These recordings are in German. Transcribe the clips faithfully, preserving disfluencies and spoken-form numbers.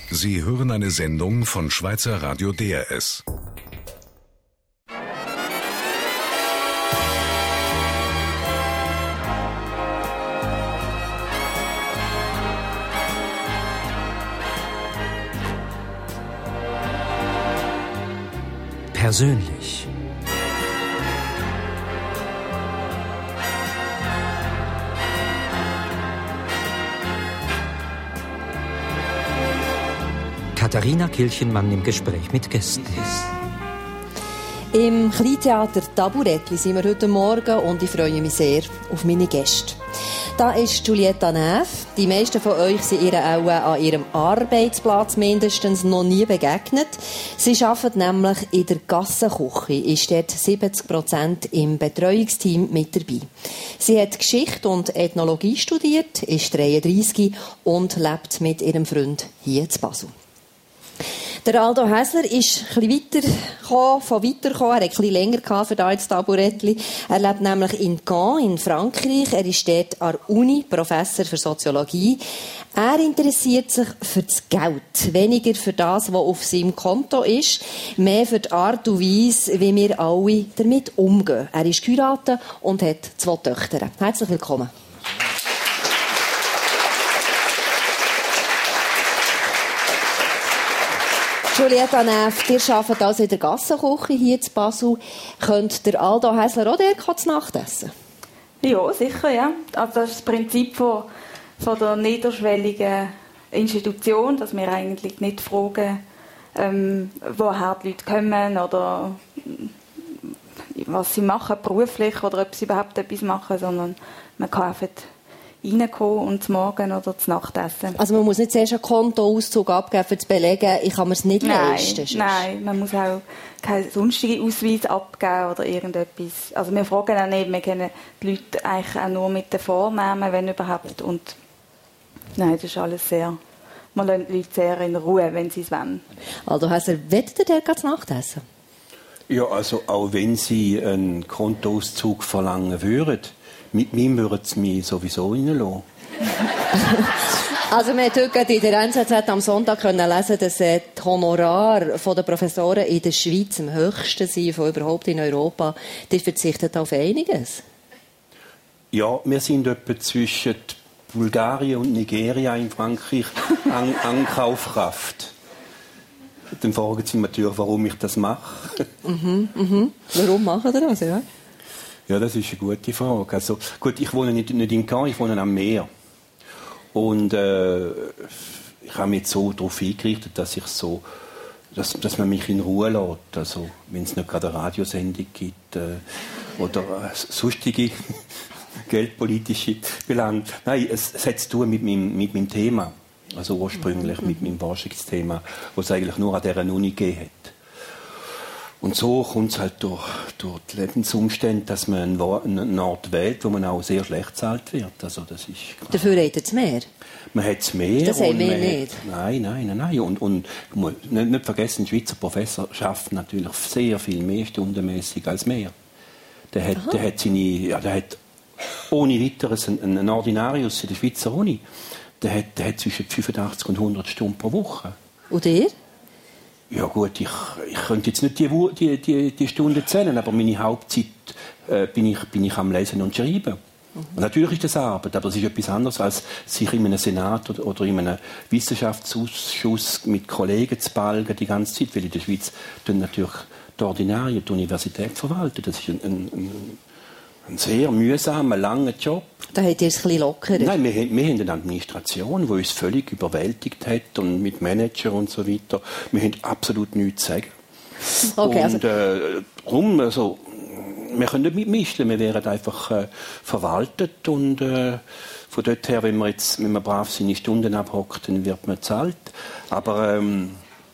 Sie hören eine Sendung von Schweizer Radio D R S. Persönlich. Katharina Kilchenmann im Gespräch mit Gästen. Im Kleintheater Taburettli sind wir heute Morgen und ich freue mich sehr auf meine Gäste. Da ist Giulietta Neff. Die meisten von euch sind ihr auch an ihrem Arbeitsplatz mindestens noch nie begegnet. Sie arbeitet nämlich in der Gassenküche, ist dort siebzig Prozent im Betreuungsteam mit dabei. Sie hat Geschichte und Ethnologie studiert, ist dreiunddreissig und lebt mit ihrem Freund hier in Basel. Der Aldo Häsler ist ein bisschen weitergekommen, von weitergekommen. Er hat ein bisschen länger für das Taburettli. Er lebt nämlich in Caen, in Frankreich. Er ist dort an der Uni, Professor für Soziologie. Er interessiert sich für das Geld. Weniger für das, was auf seinem Konto ist. Mehr für die Art und Weise, wie wir alle damit umgehen. Er ist geheiratet und hat zwei Töchter. Herzlich willkommen. Giulietta Neff, ihr arbeitet also in der Gassenküche hier in Basel. Könnt der Aldo Häsler auch dort zu Nacht essen? Ja, sicher, ja. Also das ist das Prinzip von, von der niederschwelligen Institution, dass wir eigentlich nicht fragen, ähm, woher die Leute kommen oder was sie machen beruflich oder ob sie überhaupt etwas machen, sondern man kann einfach reinkommen und zum Morgen oder zum Nachtessen. Also man muss nicht zuerst einen Kontoauszug abgeben, um zu belegen, ich kann mir es nicht nein, leisten. Nein, man muss auch keinen sonstigen Ausweis abgeben oder irgendetwas. Also wir fragen auch nicht, wir kennen die Leute eigentlich auch nur mit den Vornamen, wenn überhaupt. Und nein, das ist alles sehr... Man lässt die Leute sehr in Ruhe, wenn sie es wollen. Also Häsler, wollt ihr dort zu Nacht essen? Ja, also auch wenn Sie einen Kontoauszug verlangen würden, mit mir würden sie mich sowieso reinlassen. Also wir konnten heute in der N Z Z am Sonntag lesen, dass die Honorare der Professoren in der Schweiz am höchsten sind von überhaupt in Europa. Die verzichten auf einiges. Ja, wir sind etwa zwischen Bulgarien und Nigeria in Frankreich an Ankaufkraft. Dann fragen Sie mich natürlich, warum ich das mache. Mhm, mhm. Warum machen Sie das? Ja? Ja, das ist eine gute Frage. Also, gut, ich wohne nicht, nicht in Caen, ich wohne am Meer. Und äh, ich habe mich jetzt so darauf eingerichtet, dass ich so, dass, dass man mich in Ruhe lässt. Also, wenn es nicht gerade eine Radiosendung gibt äh, oder äh, sonstige geldpolitische Belange. Nein, es, es hat zu tun mit meinem, mit meinem Thema. Also ursprünglich mit meinem Forschungsthema, das es eigentlich nur an dieser Uni gegeben hat. Und so kommt es halt durch, durch die Lebensumstände, dass man einen Ort wählt, wo man auch sehr schlecht bezahlt wird. Also das ist klar. Dafür hat es mehr? Man hat es mehr. Das haben wir nicht. Hat, nein, nein, nein. nein. Und, und nicht, nicht vergessen, ein Schweizer Professor schafft natürlich sehr viel mehr stundenmäßig als mehr. Der hat, der hat, seine, ja, der hat ohne weiteres einen, einen Ordinarius in der Schweizer Uni. Der hat, der hat zwischen fünfundachtzig und hundert Stunden pro Woche. Und ihr? Ja gut, ich, ich könnte jetzt nicht die, die, die, die Stunden zählen, aber meine Hauptzeit äh, bin, ich, bin ich am Lesen und Schreiben. Mhm. Und natürlich ist das Arbeit, aber es ist etwas anderes, als sich in einem Senat oder, oder in einem Wissenschaftsausschuss mit Kollegen zu balgen die ganze Zeit, weil in der Schweiz tun natürlich die Ordinarien die Universität verwalten. Das ist ein, ein, ein sehr mühsamer, langer Job. Da habt ihr es ein bisschen lockerer? Nein, wir, wir haben eine Administration, die uns völlig überwältigt hat und mit Manager und so weiter. Wir haben absolut nichts zu sagen. Okay, und äh, darum, also, wir können nicht mitmischen, wir werden einfach äh, verwaltet und äh, von dort her, wenn man jetzt, wenn man brav seine Stunden abhockt, dann wird man bezahlt. Aber ähm,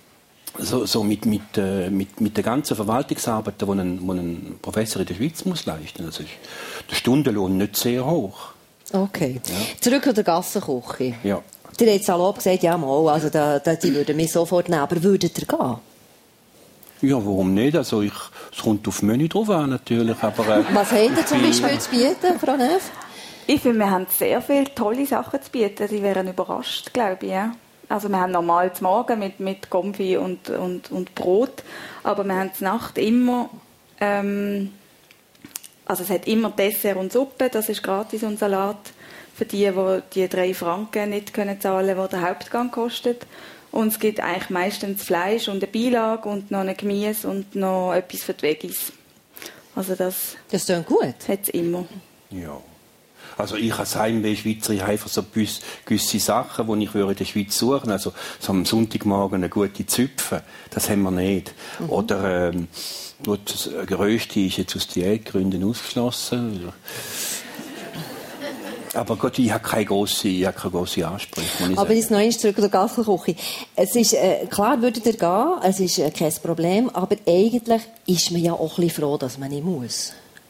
so, so mit, mit, äh, mit, mit der ganzen Verwaltungsarbeit, die ein, die ein Professor in der Schweiz muss leisten, also ist der Stundenlohn nicht sehr hoch. Okay. Ja. Zurück zu der Gassenküche. Ja. Ihr habt salopp gesagt, ja mal, also da, da, die würden mich sofort nehmen, aber würdet ihr gehen? Ja, warum nicht? Also ich, es kommt auf Menü drauf an, natürlich. Aber, äh, was habt ihr zum Beispiel zu bieten, Frau Neff? Ich finde, wir haben sehr viele tolle Sachen zu bieten. Sie wären überrascht, glaube ich. Ja. Also wir haben normal zum Morgen mit, mit Konfi und, und, und Brot, aber wir haben zur Nacht immer, ähm, also es hat immer Dessert und Suppe, das ist gratis, und Salat für die, die die drei Franken nicht können zahlen, die der Hauptgang kostet. Und es gibt eigentlich meistens Fleisch und eine Beilage und noch ein Gemüse und noch etwas für die Veggies. Also das, das klingt gut. Hat es immer. Ja. Also ich als Heimweh-Schweizer, ich habe einfach so gewisse Sachen, die ich in der Schweiz suchen. Also so am Sonntagmorgen eine gute Züpfe, das haben wir nicht. Mhm. Oder ähm, das Größte ist jetzt aus Diätgründen ausgeschlossen. Aber Gott, ich habe keine grossen, ich habe keine grossen Ansprüche. Aber jetzt noch einmal zurück zur Gastelküche. Es ist, äh, klar würde ihr gehen, es ist äh, kein Problem, aber eigentlich ist man ja auch ein bisschen froh, dass man nicht muss.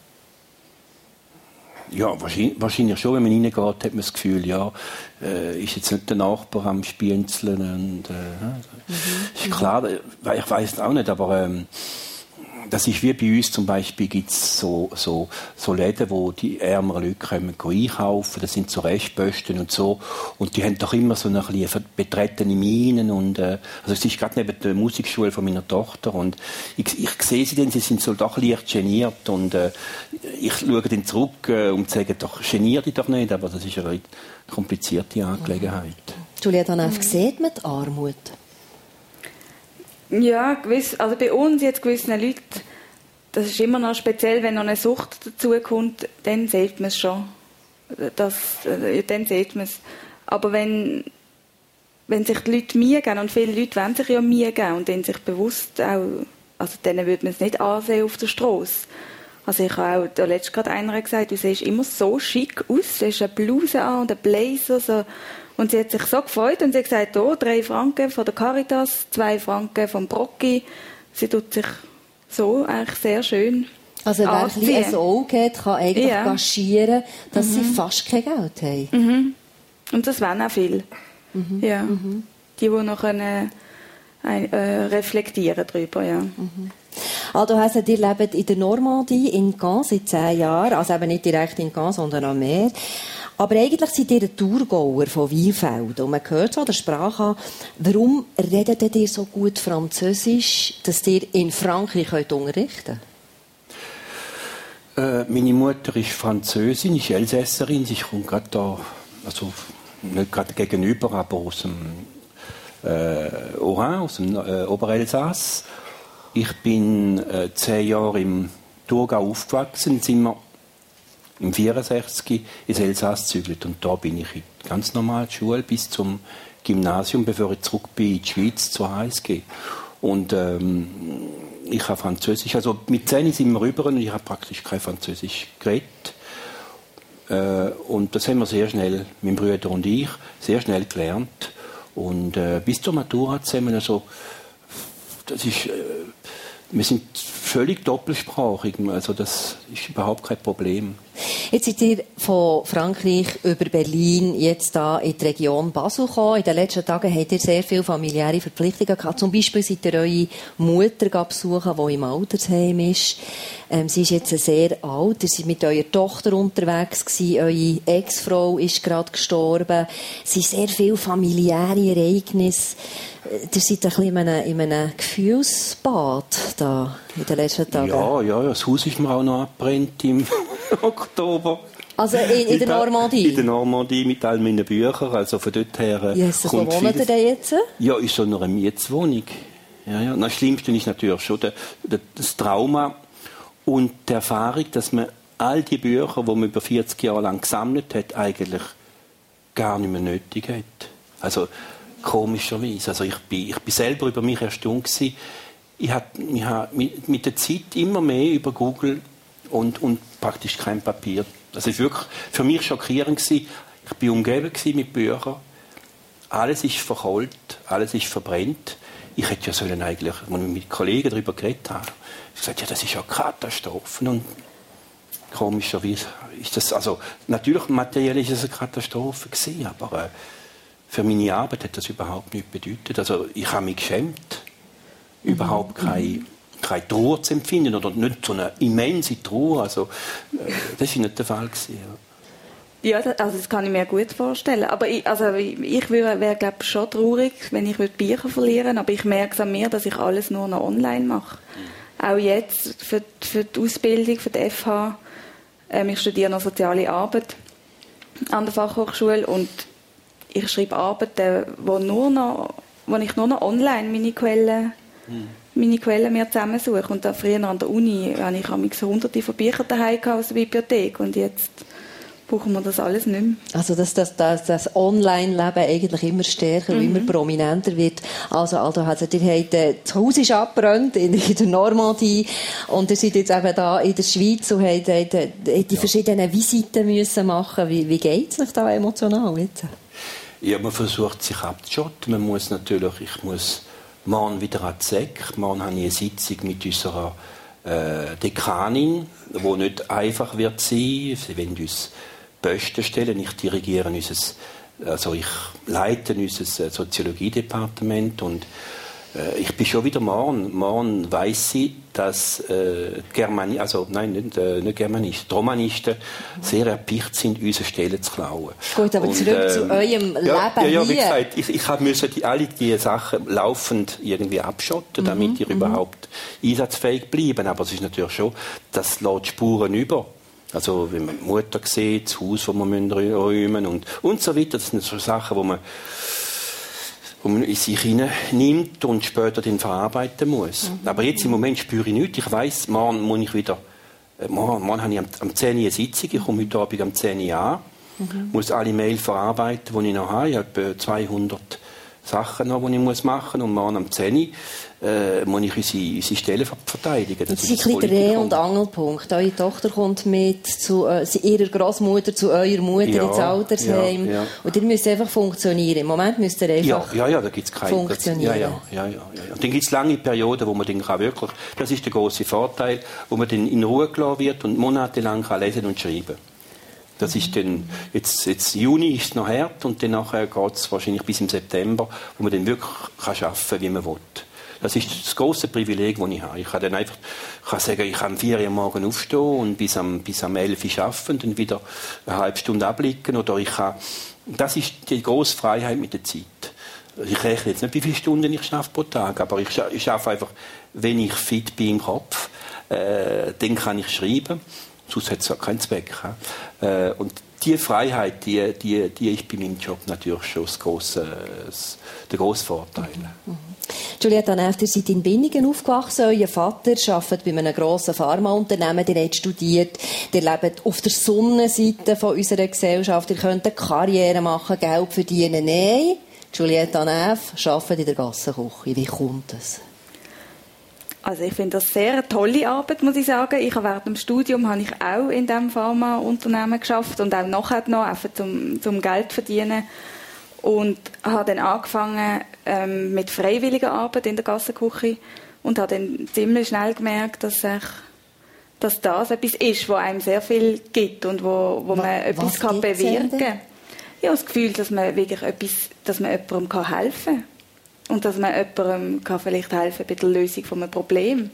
Ja, wahrscheinlich, wahrscheinlich schon. Wenn man reingeht, hat man das Gefühl, ja, äh, ist jetzt nicht der Nachbar am Spienzeln. Und, äh, mhm. Ist klar, ich weiss es auch nicht, aber ähm, das ist wie bei uns zum Beispiel, gibt es so, so, so Läden, wo die ärmeren Leute kommen, einkaufen, das sind so Restposten und so, und die haben doch immer so eine bisschen betretene Mienen, und äh, also es ist gerade neben der Musikschule von meiner Tochter, und ich, ich sehe sie dann, sie sind so doch leicht geniert, und äh, ich schaue dann zurück äh, und sage, doch, genier dich doch nicht, aber das ist eine komplizierte Angelegenheit. Juliette Danef, sieht man die Armut? Ja, gewiss, also bei uns jetzt gewissen Leuten, das ist immer noch speziell, wenn noch eine Sucht dazukommt, dann sieht man es schon. Das, äh, dann sieht man es. Aber wenn, wenn sich die Leute Mühe geben, und viele Leute wollen sich ja Mühe geben und dann sich bewusst auch, also denen würde man es nicht ansehen auf der Strasse. Also ich habe auch, da letztens gerade einer gesagt, du siehst immer so schick aus, du hast eine Bluse an und einen Blazer, so. Und sie hat sich so gefreut und sie hat gesagt, oh, drei Franken von der Caritas, zwei Franken vom Brocki. Sie tut sich so eigentlich sehr schön Also wer anziehen. ein Auge hat, kann eigentlich ja. kaschieren, dass mhm. sie fast kein Geld haben. Mhm. Und das wollen auch viele. Mhm. Ja. Mhm. Die, die noch können, äh, reflektieren darüber. Ja. Mhm. Also heisst, ihr lebt in der Normandie, in Caen, seit zehn Jahren. Also eben nicht direkt in Caen, sondern am Meer. Aber eigentlich seid ihr ein Thurgauer von Weinfelden. Und man hört so der Sprache an, warum redet ihr so gut Französisch, dass ihr in Frankreich könnt unterrichten könnt? Äh, meine Mutter ist Französin, ist Elsässerin. Sie kommt gerade da, also nicht gerade gegenüber, aber aus dem äh, Oran, aus dem äh, Oberelsass. Ich bin äh, zehn Jahre im Thurgau aufgewachsen, sind wir im vierundsechzig ins Elsass gezügelt, und da bin ich in ganz normal Schule bis zum Gymnasium, bevor ich zurück bin in die Schweiz zur H S G. Und ähm, ich habe Französisch, also mit zehn sind wir rüber und ich habe praktisch kein Französisch geredet. Äh, und das haben wir sehr schnell, mein Bruder und ich, sehr schnell gelernt. Und äh, bis zur Matura zusammen, also das ist... Äh, wir sind völlig doppelsprachig, also das ist überhaupt kein Problem. Jetzt seid ihr von Frankreich über Berlin jetzt da in die Region Basel gekommen. In den letzten Tagen habt ihr sehr viele familiäre Verpflichtungen gehabt. Zum Beispiel seid ihr eure Mutter besuchen, die im Altersheim ist. Ähm, sie ist jetzt sehr alt. Ihr seid mit eurer Tochter unterwegs gewesen. Eure Ex-Frau ist gerade gestorben. Es sind sehr viele familiäre Ereignisse. Ihr seid ein bisschen in einem, in einem Gefühlsbad da in den letzten Tagen. Ja, ja, das Haus ist mir auch noch abgebrannt im Oktober. Also in, in der Normandie? In der Normandie mit all meinen Büchern. Also von dort her... Jesus, wo wohnt ihr denn jetzt? Ja, ist so eine Mietswohnung. Ja, ja. Das Schlimmste ist natürlich schon der, der, das Trauma und die Erfahrung, dass man all die Bücher, die man über vierzig Jahre lang gesammelt hat, eigentlich gar nicht mehr nötig hat. Also komischerweise. Also ich bin, ich bin selber über mich erstaunt gewesen. Ich habe hab mit, mit der Zeit immer mehr über Google und, und praktisch kein Papier. Das war wirklich für mich schockierend gewesen. Ich war umgeben mit Büchern. Alles ist verkohlt, alles ist verbrennt. Ich hätte ja sollen eigentlich, als ich mit Kollegen darüber geredet habe, gesagt, ja, das ist ja Katastrophe. Und komischerweise ist das, also natürlich materiell ist es eine Katastrophe gewesen, aber äh, für meine Arbeit hat das überhaupt nichts bedeutet. Also ich habe mich geschämt, mhm. überhaupt keine, keine Trauer zu empfinden oder nicht so eine immense Trauer. Also äh, das war nicht der Fall gewesen, ja. Ja, das, also das kann ich mir gut vorstellen. Aber ich, also ich, ich wäre, glaube ich, schon traurig, wenn ich Bücher verlieren würde. Aber ich merke es an mir, dass ich alles nur noch online mache. Mhm. Auch jetzt für, für die Ausbildung, für die F H. Ähm, ich studiere noch Soziale Arbeit an der Fachhochschule und ich schreibe Arbeiten, wo, nur noch, wo ich nur noch online meine Quellen, mhm. meine Quellen mir zusammensuche. Und da früher an der Uni hatte ich hunderte von Büchern daheim aus der Bibliothek und jetzt brauchen wir das alles nicht mehr. Also dass das, das, das Online-Leben eigentlich immer stärker und mhm. immer prominenter wird. Also, also, also ihr habt, äh, das Haus ist abgebrannt in, in der Normandie und ihr seid jetzt eben da in der Schweiz und habt, habt, habt die ja. verschiedenen Visiten müssen machen. Wie, wie geht es euch da emotional jetzt? Ja, man versucht sich abzuschotten. Man muss natürlich, ich muss morgen wieder an die S E C. Morgen habe ich eine Sitzung mit unserer äh, Dekanin, die nicht einfach wird sein. Sie wollen uns Posten stellen. Ich dirigiere unser, also ich leite unser Soziologiedepartement und äh, ich bin schon wieder morgen. Morgen weiss ich, dass äh, Germani, also nein, nicht, äh, nicht Germanisten, Romanisten mhm. sehr erpicht sind, unsere Stellen zu klauen. Gut, aber und, zurück äh, zu eurem ja, Leben ja, ja, wie hier. gesagt, ich, ich musste die, alle diese Sachen laufend irgendwie abschotten, mhm. damit ihr mhm. überhaupt einsatzfähig bleiben. Aber es ist natürlich schon, das lässt Spuren über. Also, wenn man die Mutter sieht, das Haus, das man räumen und, und so weiter. Das sind so Sachen, die man, wo man in sich hineinnimmt und später dann verarbeiten muss. Mhm. Aber jetzt im Moment spüre ich nichts. Ich weiss, morgen muss ich wieder, morgen, morgen habe ich am, am zehn Uhr eine Sitzung, ich komme heute Abend am zehn Uhr an, mhm. muss alle Mails verarbeiten, die ich noch habe. Ich habe etwa zweihundert Sachen noch, die ich muss machen muss. Und morgen am zehn Uhr äh, muss ich unsere, unsere Stellen verteidigen. Das, das ist ein bisschen der Dreh- und Angelpunkt. Eure Tochter kommt mit zu äh, ihrer Großmutter, zu eurer Mutter ja, ins Altersheim. Ja, ja. Und ihr müsst einfach funktionieren. Im Moment müsst ihr einfach ja, ja, ja, da gibt's keine, funktionieren. Ja, ja, ja, ja, ja. Und dann gibt es lange Perioden, wo man dann kann wirklich, das ist der grosse Vorteil, wo man dann in Ruhe gelassen wird und monatelang kann lesen und schreiben. Das ist dann, jetzt, jetzt Juni ist es noch hart und dann geht es wahrscheinlich bis im September, wo man dann wirklich kann arbeiten kann, wie man will. Das ist das grosse Privileg, das ich habe. Ich kann dann einfach ich kann sagen, ich kann am vier Uhr morgen aufstehen und bis am, bis am elf Uhr arbeiten und dann wieder eine halbe Stunde abliegen. Oder ich kann, das ist die grosse Freiheit mit der Zeit. Ich rechne jetzt nicht, wie viele Stunden ich arbeite pro Tag, aber ich, ich arbeite einfach, wenn ich fit bin im Kopf, äh, dann kann ich schreiben. Sonst hat es auch keinen Zweck. Äh, und diese Freiheit, die, die, die ist bei meinem Job natürlich schon das grosse, das, der grosse Vorteil. Mhm. Juliette Anef, ihr seid in Binningen aufgewachsen. Euer Vater arbeitet bei einem grossen Pharmaunternehmen. Ihr habt studiert. Ihr lebt auf der Sonnenseite von unserer Gesellschaft. Ihr könnt eine Karriere machen, Geld verdienen. Nein, Juliette Anef arbeitet in der Gassenküche. Wie kommt das? Also ich finde das sehr eine tolle Arbeit, muss ich sagen. Ich habe während dem Studium habe ich auch in diesem Pharmaunternehmen geschafft und auch nachher noch, einfach zum, zum Geld verdienen. Und habe dann angefangen ähm, mit freiwilliger Arbeit in der Gassenküche und habe dann ziemlich schnell gemerkt, dass, ich, dass das etwas ist, was einem sehr viel gibt und wo, wo man etwas kann bewirken kann. Ich habe das Gefühl, dass man wirklich etwas, dass man jemandem kann helfen kann. Und dass man jemandem kann vielleicht helfen bei der Lösung von einem Problem.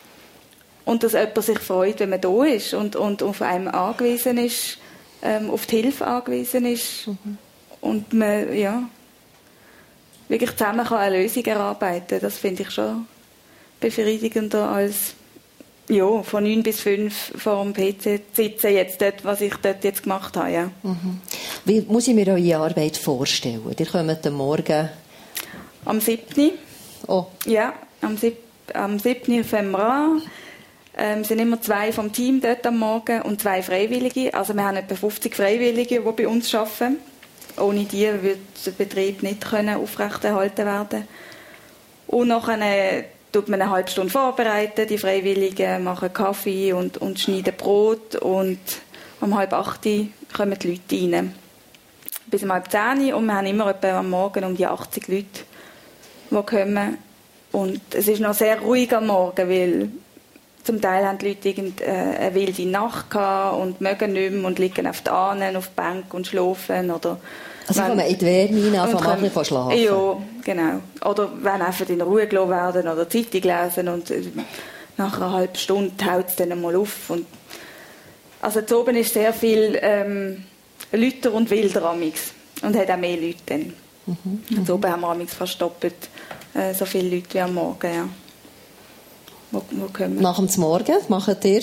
Und dass jemand sich freut, wenn man da ist und, und auf einem angewiesen ist, ähm, auf die Hilfe angewiesen ist. Mhm. Und man, ja, wirklich zusammen kann eine Lösung erarbeiten. Das finde ich schon befriedigender als ja, von neun bis fünf vor dem P C sitzen, jetzt dort, was ich dort jetzt gemacht habe. Ja. Mhm. Wie muss ich mir eure Arbeit vorstellen? Ihr kommt am Morgen... Am siebten Oh. Ja, am siebten fangen wir an. Ähm, es sind immer zwei vom Team dort am Morgen und zwei Freiwillige. Also wir haben etwa fünfzig Freiwillige, die bei uns arbeiten. Ohne die würde der Betrieb nicht können aufrechterhalten werden. Und nachher tut man eine halbe Stunde vorbereiten. Die Freiwilligen machen Kaffee und, und schneiden Brot. Und um halb acht kommen die Leute rein. Bis um halb zehn. Und wir haben immer etwa am Morgen um die achtzig Leute, die kommen. Und es ist noch sehr ruhig am Morgen, weil zum Teil haben die Leute eine wilde Nacht gehabt und mögen nicht mehr und liegen auf den Ahnen, auf der Bank und schlafen. Oder also wenn man in die Wärme rein anfangen, ein bisschen schlafen. Ja, genau. Oder wenn einfach in Ruhe gelassen werden oder Zeitung lesen und nach einer halben Stunde haut es dann einmal auf. Und also zu oben ist sehr viel ähm, lauter und wilder amix. Und hat auch mehr Leute dann. Mhm. Und oben haben wir amix fast doppelt äh, so viele Leute wie am Morgen, ja. Wo, wo kommen. Nach dem Morgen macht ihr?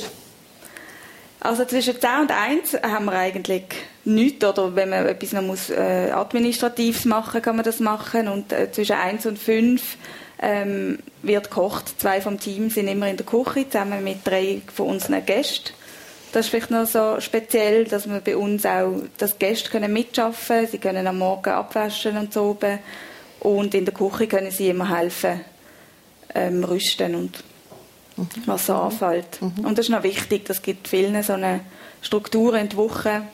Also zwischen zehn und eins haben wir eigentlich nichts. Oder wenn man etwas noch muss, äh, Administratives machen, kann man das machen. Und äh, zwischen eins und fünf ähm, wird gekocht. Zwei vom Team sind immer in der Küche, zusammen mit drei von unseren Gästen. Das ist vielleicht noch so speziell, dass wir bei uns auch, dass Gäste können mitarbeiten können. Sie können am Morgen abwaschen und so oben. Und in der Küche können sie immer helfen, ähm, rüsten und mhm. was so anfällt. Mhm. Und das ist noch wichtig, das gibt vielen so eine Struktur in die Woche.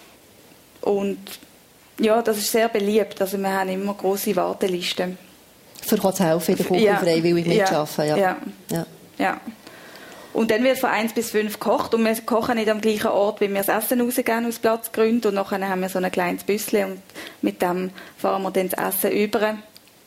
Und ja, das ist sehr beliebt. Also wir haben immer grosse Wartelisten. Für zu helfen in der Küche, ja. freiwillig mitarbeiten. Ja. Ja. Ja. Ja. Und dann wird von eins bis fünf gekocht. Und wir kochen nicht am gleichen Ort, wie wir das Essen rausgeben, aus Platzgründen. Und nachher haben wir so ein kleines Büsschen und mit dem fahren wir dann das Essen über.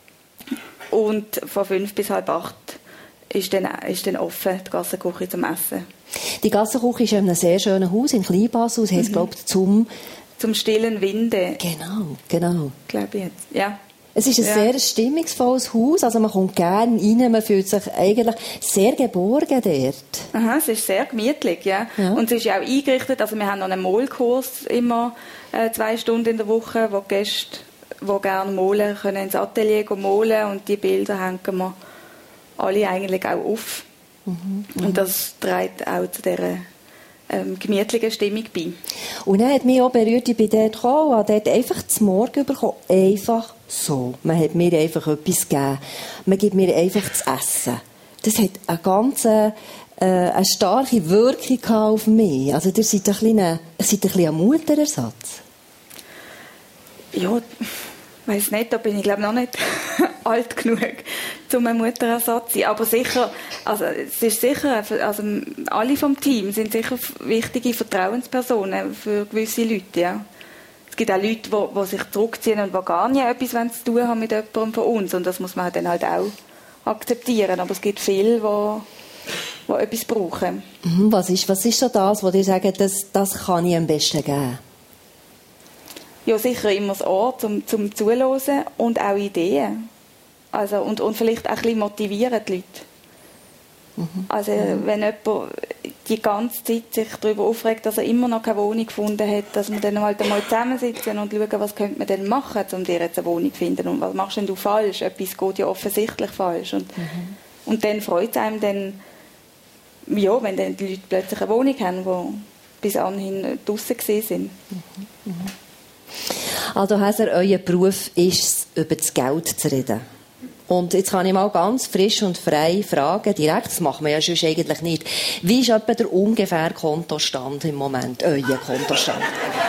Und von fünf bis halb acht ist dann, ist dann offen, die Gassenküche zum Essen. Die Gassenküche ist in einem sehr schönen Haus in Kleinbasel. Das heisst, mhm. glaube ich, zum... Zum stillen Winde. Genau, genau. Glaube ich jetzt, ja. Es ist ein ja. sehr stimmungsvolles Haus, also man kommt gerne rein, man fühlt sich eigentlich sehr geborgen dort. Aha, es ist sehr gemütlich, ja. ja. Und es ist auch eingerichtet, also wir haben noch einen Malkurs immer äh, zwei Stunden in der Woche, wo die Gäste, die gerne malen, können ins Atelier malen und die Bilder hängen wir alle eigentlich auch auf. Mhm. Und das trägt auch zu dieser ähm, gemütlichen Stimmung bei. Und dann hat mich auch berührt, ich bin dort gekommen, habe dort einfach zum Morgen bekommen, einfach so. Man hat mir einfach etwas gegeben. Man gibt mir einfach zu essen. Das hat eine ganz äh, eine starke Wirkung auf mich. Also ihr seid ein bisschen, ihr seid ein, bisschen ein Mutterersatz. Ja, ich weiss nicht, da bin ich glaube noch nicht alt genug, um ein Mutterersatz zu sein. Aber sicher, also es ist sicher, also alle vom Team sind sicher wichtige Vertrauenspersonen für gewisse Leute, ja. Es gibt auch Leute, die, die sich zurückziehen und die gar nicht etwas zu tun haben mit jemandem von uns. Und das muss man dann halt auch akzeptieren. Aber es gibt viele, die, die etwas brauchen. Was ist, was ist so das, wo die sagen, das, das kann ich am besten geben? Ja, sicher immer das Ohr zum, zum Zuhören und auch Ideen. Also, und, und vielleicht auch ein bisschen motivieren die Leute. Mhm. Also mhm. wenn jemand die ganze Zeit sich darüber aufregt, dass er immer noch keine Wohnung gefunden hat, dass wir dann halt einmal zusammensitzen und schauen, was könnte man denn machen, um dir jetzt eine Wohnung zu finden und was machst denn du falsch? Etwas geht ja offensichtlich falsch. Und, mhm. und dann freut es einem dann, ja, wenn dann die Leute plötzlich eine Wohnung haben, die bis anhin draussen gewesen sind. Mhm. Mhm. Also Häser, euer Beruf ist es, über das Geld zu reden. Und jetzt kann ich mal ganz frisch und frei fragen, direkt, das machen wir ja sonst eigentlich nicht. Wie ist etwa der ungefähre Kontostand im Moment, euer Kontostand?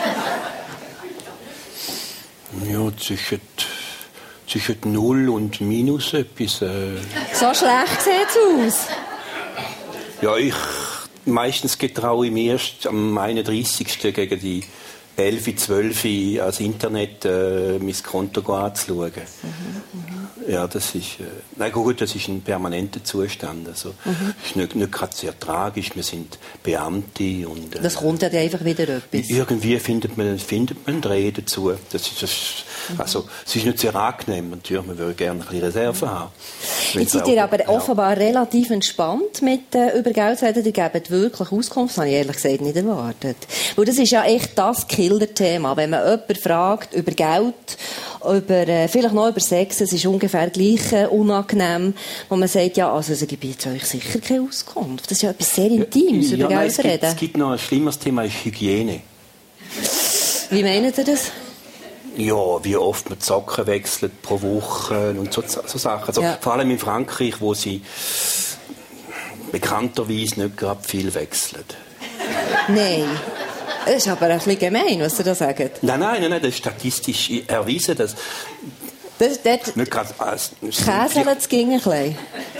Ja, zwischen, zwischen null und minus etwas. Äh. So schlecht sieht es aus. Ja, ich meistens getraue ich mir erst am einunddreißigsten gegen die elf, zwölf als Internet äh, mein Konto anzuschauen. Mhm, ja, das ist, äh, nein, gut, das ist ein permanenter Zustand. Also, mhm. ist nicht, nicht gerade sehr tragisch. Wir sind Beamte. Und, äh, das kommt ja einfach wieder etwas. Irgendwie findet man, findet man einen Dreh dazu. Das ist, das, mhm. also, es ist nicht sehr angenehm. Natürlich, man würde gerne ein bisschen Reserve haben. Jetzt seid ihr aber ja. offenbar relativ entspannt mit äh, über Geld zu reden. Ihr gebt wirklich Auskunft. Das habe ich ehrlich gesagt nicht erwartet. Weil das ist ja echt das Killer-Thema. Wenn man jemanden fragt über Geld, über, äh, vielleicht noch über Sex, es ist ungefähr gleich äh, unangenehm, wo man sagt, ja, also ich gebe jetzt euch sicher keine Auskunft. Das ist ja etwas sehr Intimes, ja, über ja, Geld zu reden. Es gibt noch ein schlimmeres Thema, ist Hygiene. Wie meint ihr das? Ja, wie oft man die Socken wechselt pro Woche und so, so Sachen. Also, ja. Vor allem in Frankreich, wo sie bekannterweise nicht gerade viel wechseln. Nein. Das ist aber ein bisschen gemein, was ihr da sagt. Nein, nein, nein, das ist statistisch erwiesen, dass... Das, das nicht gerade... Als, Käseln es ging ein bisschen.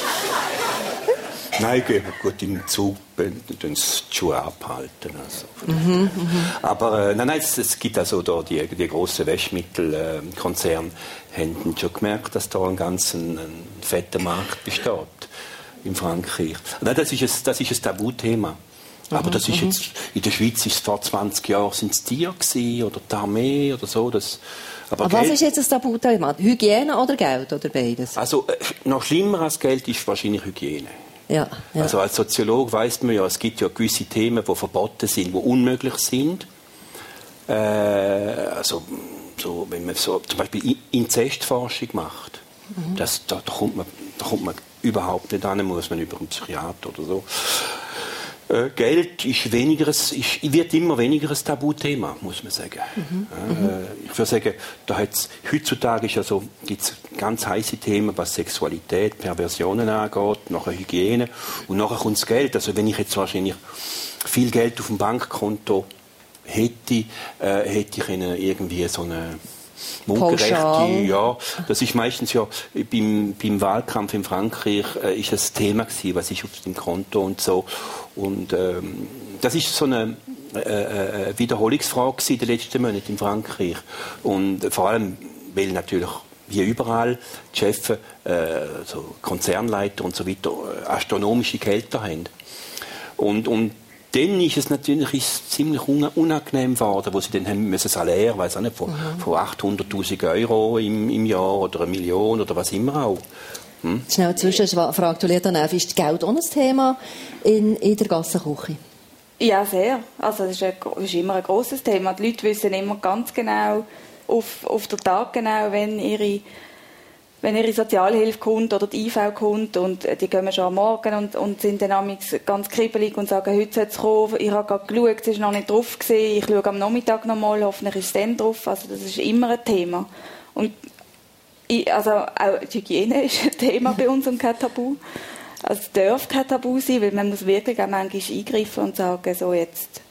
Nein, gehen wir gut in den Zug, dann die Schuhe abhalten. Also. Mhm, mh. Aber äh, nein, nein, es, es gibt also da die, die grossen Wäschmittelkonzerne, äh, haben schon gemerkt, dass da ein ganz ein, ein fetter Markt besteht in Frankreich. Nein, das ist ein, das ist ein Tabuthema. Aber das ist jetzt, in der Schweiz ist es vor zwanzig Jahren sind es Tiere gewesen, oder die Armee oder so. Das, aber aber was ist jetzt das Tabuthema? Hygiene oder Geld oder beides? Also äh, noch schlimmer als Geld ist wahrscheinlich Hygiene. Ja, ja. Also als Soziologe weiss man ja, es gibt ja gewisse Themen, die verboten sind, die unmöglich sind. Äh, also so, wenn man so zum Beispiel Inzestforschung macht, mhm. das, da, da, kommt man, da kommt man überhaupt nicht an, muss man über einen Psychiater oder so. Äh, Geld ist weniger, ist, wird immer weniger ein Tabuthema, muss man sagen. Mhm. Äh, ich würde sagen, da hat's, heutzutage ist ja so, gibt's ganz heiße Themen, was Sexualität, Perversionen angeht, nachher Hygiene und nachher kommt das Geld. Also wenn ich jetzt wahrscheinlich viel Geld auf dem Bankkonto hätte, äh, hätte ich ihnen irgendwie so eine mundgerechte, ja, das ist meistens ja beim, beim Wahlkampf in Frankreich äh, ist das Thema gewesen, was ist auf dem Konto und so. Und ähm, das ist so eine äh, äh, Wiederholungsfrage gewesen in den letzten Monaten in Frankreich. Und äh, vor allem, weil natürlich wie überall die Chefs, äh, so Konzernleiter und so weiter, äh, astronomische Gehälter haben. Und, und dann ist es natürlich ist ziemlich unangenehm geworden, wo sie dann haben müssen Salär, weiß auch nicht, von, mhm. von achthunderttausend Euro im, im Jahr oder eine Million oder was immer auch. Hm? Schnell Zwischenfrage, Julietta Näf, ist Geld auch ein Thema in, in der Gassenküche? Ja, sehr. Also das ist, ein, das ist immer ein grosses Thema. Die Leute wissen immer ganz genau, auf, auf den Tag genau, wenn ihre wenn ihre Sozialhilfe kommt oder die I V kommt und die kommen schon am Morgen und, und sind dann ganz kribbelig und sagen, heute soll es kommen, ich habe gerade geschaut, es ist noch nicht drauf gewesen, ich schaue am Nachmittag noch mal, hoffentlich ist es dann drauf. Also das ist immer ein Thema. Und ich, also auch die Hygiene ist ein Thema bei uns und kein Tabu. Also es darf kein Tabu sein, weil man muss wirklich auch manchmal eingreifen und sagen, so jetzt...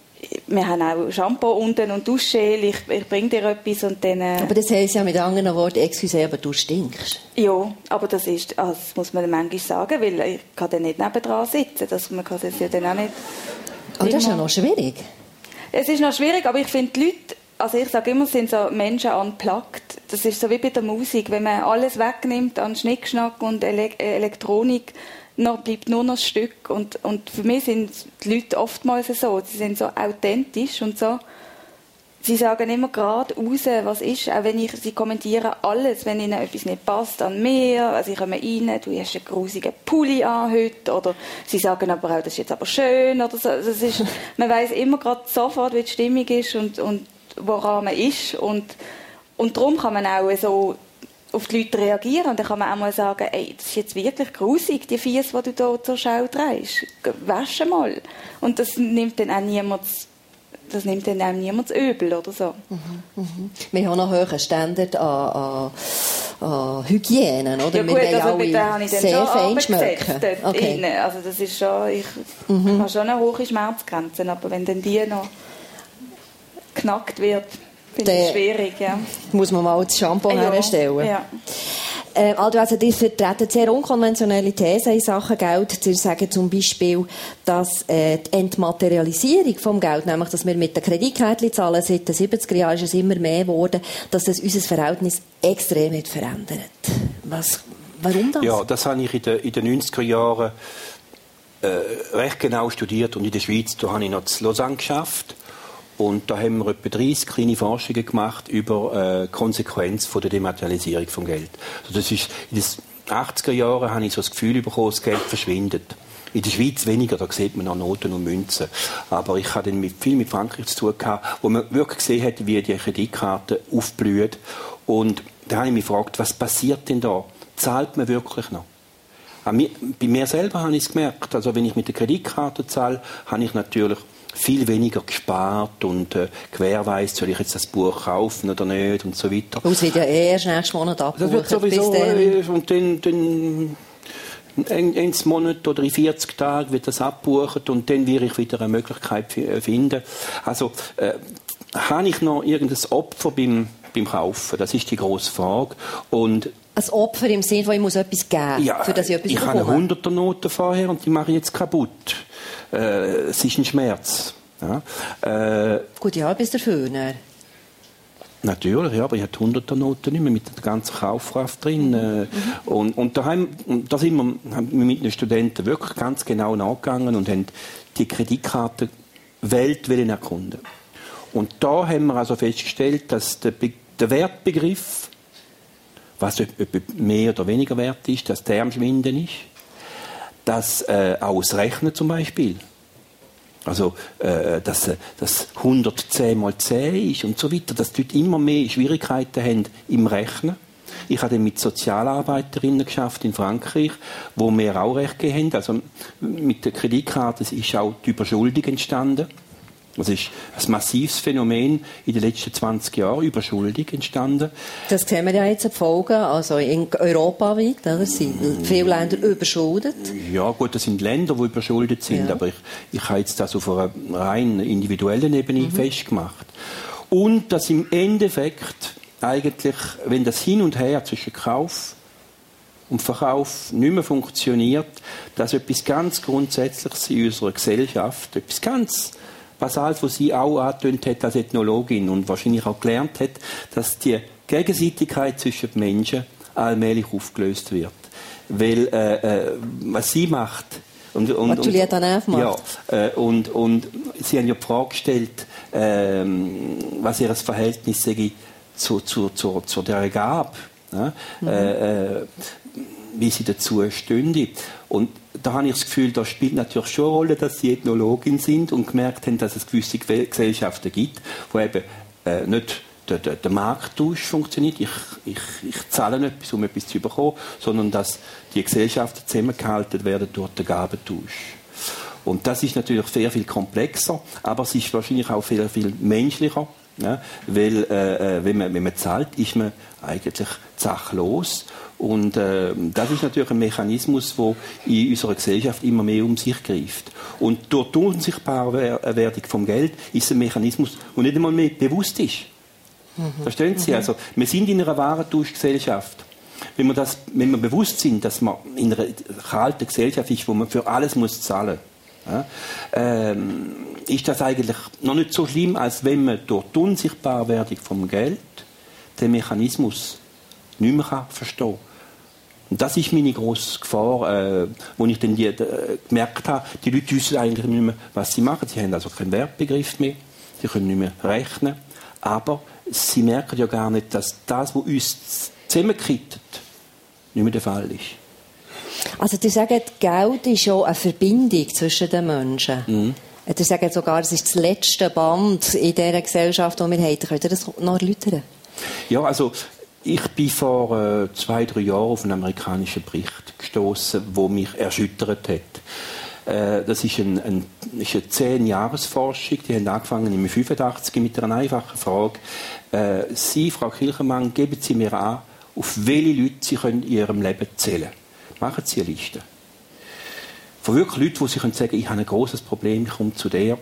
Wir haben auch Shampoo unten und Duschgel, ich, ich bringe dir etwas und dann... Äh aber das heisst ja mit anderen Worten, excuse, aber du stinkst. Ja, aber das ist, also das muss man manchmal sagen, weil ich kann dann nicht nebendran sitzen, dass man kann das ja dann auch nicht... Aber das ist ja noch schwierig. Es ist noch schwierig, aber ich finde die Leute, also ich sage immer, es sind so Menschen unplugged. Das ist so wie bei der Musik, wenn man alles wegnimmt an Schnickschnack und Ele- Elektronik, noch bleibt nur noch ein Stück. Und, und für mich sind die Leute oftmals so. Sie sind so authentisch und so. Sie sagen immer gerade raus, was ist. Auch wenn ich, sie kommentieren alles, wenn ihnen etwas nicht passt an mir. Also ich komme rein, du hast einen grusigen Pulli an heute. Oder sie sagen aber auch, das ist jetzt aber schön. Oder so. Das ist, man weiss immer gerade sofort, wie die Stimmung ist und, und woran man ist. Und, und darum kann man auch so auf die Leute reagieren. Und dann kann man auch mal sagen, ey, das ist jetzt wirklich grusig, die Fies, die du hier zur Schau trägst. Wasche mal. Und das nimmt dann auch niemand, das nimmt dann auch niemand übel oder so. Mhm, mhm. Wir haben noch hohen Standard an, an, an Hygiene, oder? Ja gut, wir also bitte habe ich dann sehr schon fein schmecken. Okay. Innen. Also das ist schon, ich, mhm. ich habe schon eine hohe Schmerzgrenze, aber wenn dann die noch geknackt wird, finde ich schwierig, ja. Muss man mal das Shampoo ja, herstellen. Ja. Äh, also, die vertreten sehr unkonventionelle Thesen in Sachen Geld. Sie sagen zum Beispiel, dass äh, die Entmaterialisierung vom Geld, nämlich, dass wir mit den Kreditkärtchen zahlen, seit den siebziger Jahren ist es immer mehr geworden, dass das unser Verhältnis extrem hat verändert. Was, warum das? Ja, das habe ich in den, in den neunziger Jahren äh, recht genau studiert und in der Schweiz, da habe ich noch in Lausanne geschafft. Und da haben wir etwa dreißig kleine Forschungen gemacht über äh, Konsequenz von der Dematerialisierung vom Geld. Also das ist, in den achtziger Jahren habe ich so das Gefühl bekommen, das Geld verschwindet. In der Schweiz weniger, da sieht man auch Noten und Münzen. Aber ich hatte dann mit, viel mit Frankreich zu tun gehabt, wo man wirklich gesehen hat, wie die Kreditkarte aufblüht. Und da habe ich mich gefragt, was passiert denn da? Zahlt man wirklich noch? Bei mir selber habe ich es gemerkt. Also wenn ich mit der Kreditkarte zahle, habe ich natürlich viel weniger gespart und äh, gewährweist, soll ich jetzt das Buch kaufen oder nicht und so weiter. Es wird ja eh erst nächsten Monat abgebucht. Das wird sowieso, äh, und dann, dann in, in Monat oder in vierzig Tagen wird das abgebucht und dann werde ich wieder eine Möglichkeit finden. Also äh, habe ich noch irgendein Opfer beim, beim Kaufen? Das ist die grosse Frage. Und ein Opfer im Sinne von, ich muss etwas geben, ja, für das ich etwas ich bekomme? habe eine Hunderter-Note vorher und die mache ich jetzt kaputt. Äh, es ist ein Schmerz. Ja. Äh, Gut, ja, bis dafür. Ne? Natürlich, ja, aber ich hatte hunderte Noten nicht mehr mit der ganzen Kaufkraft drin. Äh, mhm. und, und da, haben, da sind wir, haben wir mit den Studenten wirklich ganz genau nachgegangen und haben die Kreditkarte Welt erkunden. Und da haben wir also festgestellt, dass der, Be- der Wertbegriff, was mehr oder weniger wert ist, dass der am Schwinden ist, dass äh, auch das Rechnen zum Beispiel, also äh, dass das hundertzehn mal zehn ist und so weiter, dass die Leute immer mehr Schwierigkeiten haben im Rechnen. Ich habe dann mit Sozialarbeiterinnen geschafft in Frankreich, wo wir auch Recht gegeben haben. Also mit der Kreditkarte ist auch die Überschuldung entstanden. Das ist ein massives Phänomen in den letzten zwanzig Jahren, Überschuldung entstanden. Das sehen wir ja jetzt die Folgen, also in Europa weit, oder? Sind viele Länder überschuldet. Ja gut, das sind Länder, die überschuldet sind, ja. aber ich, ich habe jetzt das auf einer rein individuellen Ebene mhm. festgemacht. Und dass im Endeffekt eigentlich, wenn das Hin und Her zwischen Kauf und Verkauf nicht mehr funktioniert, dass etwas ganz Grundsätzliches in unserer Gesellschaft, etwas ganz Basales, was sie auch angetönt hat als Ethnologin und wahrscheinlich auch gelernt hat, dass die Gegenseitigkeit zwischen den Menschen allmählich aufgelöst wird. Weil äh, äh, was sie macht und, und, was Juliette Neff macht. Ja, äh, und, und sie haben ja die Frage gestellt, äh, was ihr Verhältnis sei zu, zu, zu, zu der Gabe, ja? mhm. äh, äh, wie sie dazu stünde. Und da habe ich das Gefühl, da spielt natürlich schon eine Rolle, dass sie Ethnologin sind und gemerkt haben, dass es gewisse Gesellschaften gibt, wo eben äh, nicht der, der, der Markttausch funktioniert, ich, ich, ich zahle etwas, um etwas zu bekommen, sondern dass die Gesellschaften zusammengehalten werden durch den Gabentausch. Und das ist natürlich sehr viel komplexer, aber es ist wahrscheinlich auch viel, viel menschlicher. Ja, weil äh, wenn, man, wenn man zahlt, ist man eigentlich sachlos. Und äh, das ist natürlich ein Mechanismus, der in unserer Gesellschaft immer mehr um sich greift. Und durch die Unsichtbarwerdung vom Geld ist ein Mechanismus, der nicht einmal mehr bewusst ist. Mhm. Verstehen Sie? Mhm. Also, wir sind in einer Warentauschgesellschaft. Wenn wir, das, wenn wir bewusst sind, dass man in einer kalten Gesellschaft ist, wo man für alles muss zahlen muss, ja, ähm, ist das eigentlich noch nicht so schlimm, als wenn man durch die Unsichtbarwerdung vom Geld den Mechanismus nicht mehr verstehen kann. Und das ist meine grosse Gefahr, äh, wo ich dann die, äh, gemerkt habe, die Leute wissen eigentlich nicht mehr, was sie machen. Sie haben also keinen Wertbegriff mehr, sie können nicht mehr rechnen, aber sie merken ja gar nicht, dass das, was uns zusammenkittet, nicht mehr der Fall ist. Also die sagen, Geld ist ja eine Verbindung zwischen den Menschen. Mhm. Die sagen sogar, es ist das letzte Band in dieser Gesellschaft, die wir haben. Könnt ihr das noch erläutern? Ja, also ich bin vor äh, zwei, drei Jahren auf einen amerikanischen Bericht gestoßen, der mich erschüttert hat. Äh, das ist, ein, ein, ist eine zehn-Jahres-Forschung. Die haben angefangen im fünfundachtzig mit einer einfachen Frage. Äh, Sie, Frau Kilchermann, geben Sie mir an, auf welche Leute Sie können in Ihrem Leben zählen können. Machen Sie eine Liste. Von wirklich Leuten, die Sie können sagen, ich habe ein großes Problem, ich komme zu der.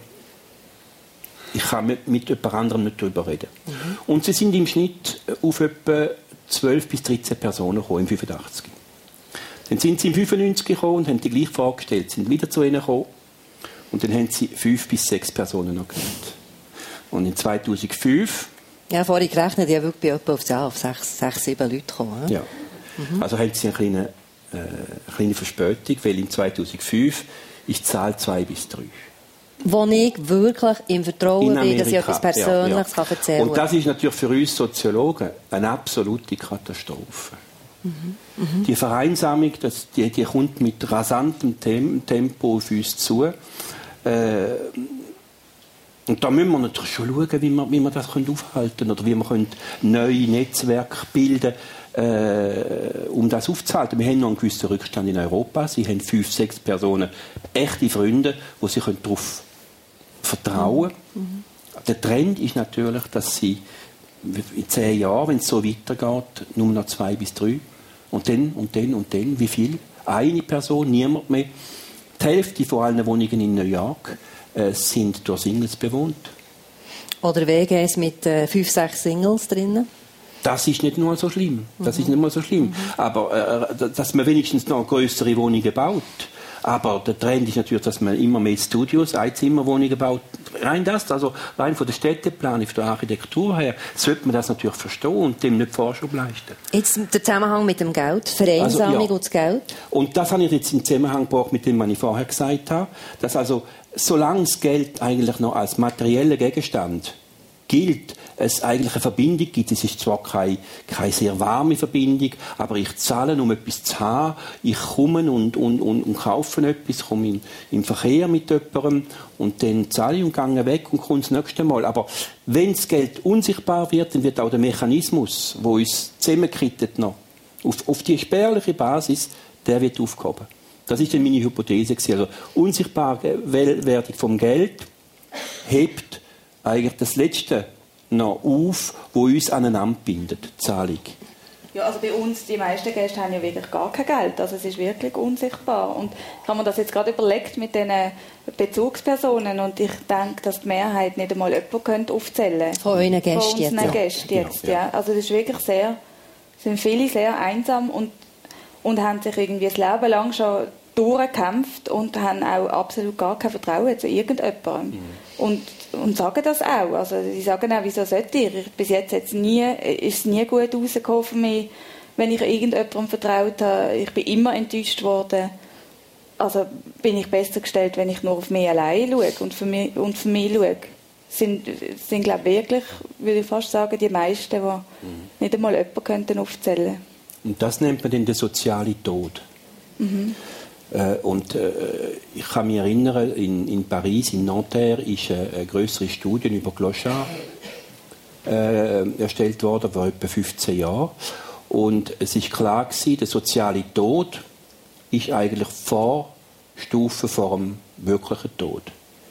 Ich kann mit, mit jemand anderem nicht darüber reden. Mhm. Und sie sind im Schnitt auf etwa zwölf bis dreizehn Personen gekommen, im fünfundachtzig. Dann sind sie im fünfundneunzig gekommen und haben die gleiche Frage gestellt, sind wieder zu ihnen gekommen und dann haben sie fünf bis sechs Personen noch genannt. Und in zweitausendfünf... Ja, vorhin gerechnet, ich habe wirklich bei etwa auf sechs, sechs, sieben Leute gekommen. Ja. Mhm. Also haben sie eine kleine, äh, eine kleine Verspätung, weil im zweitausendfünf ist die Zahl zwei bis drei. Wo ich wirklich im Vertrauen bin, dass ich etwas Persönliches ja, ja. erzählen kann. Und das ist natürlich für uns Soziologen eine absolute Katastrophe. Mhm. Mhm. Die Vereinsamung, das, die, die kommt mit rasantem Tempo auf uns zu. Äh, und da müssen wir natürlich schon schauen, wie wir, wie wir das aufhalten können oder wie wir können neue Netzwerke bilden können, äh, um das aufzuhalten. Wir haben noch einen gewissen Rückstand in Europa. Sie haben fünf, sechs Personen, echte Freunde, wo sie darauf vertrauen können. Mhm. Der Trend ist natürlich, dass sie in zehn Jahren, wenn es so weitergeht, nur noch zwei bis drei und dann und dann und dann, wie viel? Eine Person, niemand mehr. Die Hälfte von allen Wohnungen in New York äh, sind durch Singles bewohnt. Oder W Gs mit äh, fünf, sechs Singles drinnen? Das ist nicht nur so schlimm. Das mhm. ist nicht mal so schlimm. Mhm. Aber äh, dass man wenigstens noch größere Wohnungen baut. Aber der Trend ist natürlich, dass man immer mehr Studios, Einzimmerwohnungen baut. Rein das, also rein von der Städteplanung, von der Architektur her, sollte man das natürlich verstehen und dem nicht Vorschub leisten. Jetzt der Zusammenhang mit dem Geld, Vereinsamung also, ja. und das Geld. Und das habe ich jetzt im Zusammenhang gebracht mit dem, was ich vorher gesagt habe, dass also, solange das Geld eigentlich noch als materieller Gegenstand gilt, es eigentlich eine Verbindung gibt. Es ist zwar keine, keine sehr warme Verbindung, aber ich zahle, um etwas zu haben. Ich komme und, und, und, und kaufe etwas, komme in, im Verkehr mit jemandem und dann zahle ich und gehe weg und komme das nächste Mal. Aber wenn das Geld unsichtbar wird, dann wird auch der Mechanismus, der uns zusammenkittet noch, auf, auf die spärliche Basis, der wird aufgehoben. Das ist dann meine Hypothese. Also unsichtbare Werdung vom Geld hebt eigentlich das Letzte noch auf, wo uns aneinander bindet, die Zahlung. Ja, also bei uns, die meisten Gäste haben ja wirklich gar kein Geld. Also es ist wirklich unsichtbar. Und ich habe mir das jetzt gerade überlegt mit diesen Bezugspersonen und ich denke, dass die Mehrheit nicht einmal jemanden aufzählen könnte. Von euren Gästen Von unseren jetzt. Gästen jetzt, ja. ja. Also das ist wirklich sehr, sind viele sehr einsam und, und haben sich irgendwie das Leben lang schon durchgekämpft und haben auch absolut gar kein Vertrauen zu irgendjemandem. Mhm. Und, und sagen das auch. Also sie sagen auch, wieso sollte ich? ich bis jetzt hat's nie, ist es nie gut rausgekommen für mich, wenn ich irgendjemandem vertraut habe. Ich bin immer enttäuscht worden. Also bin ich besser gestellt, wenn ich nur auf mich allein schaue und für mich, und für mich schaue. Sind, sind glaube ich, wirklich, würde ich fast sagen, die meisten, die mhm. nicht einmal jemanden könnten aufzählen. Und das nennt man dann den sozialen Tod. Mhm. Und äh, ich kann mich erinnern, in, in Paris, in Nanterre, ist eine, eine größere Studie über Clochard äh, erstellt worden, vor etwa fünfzehn Jahren. Und es ist klar gewesen, der soziale Tod ist eigentlich Vorstufe vor dem wirklichen Tod.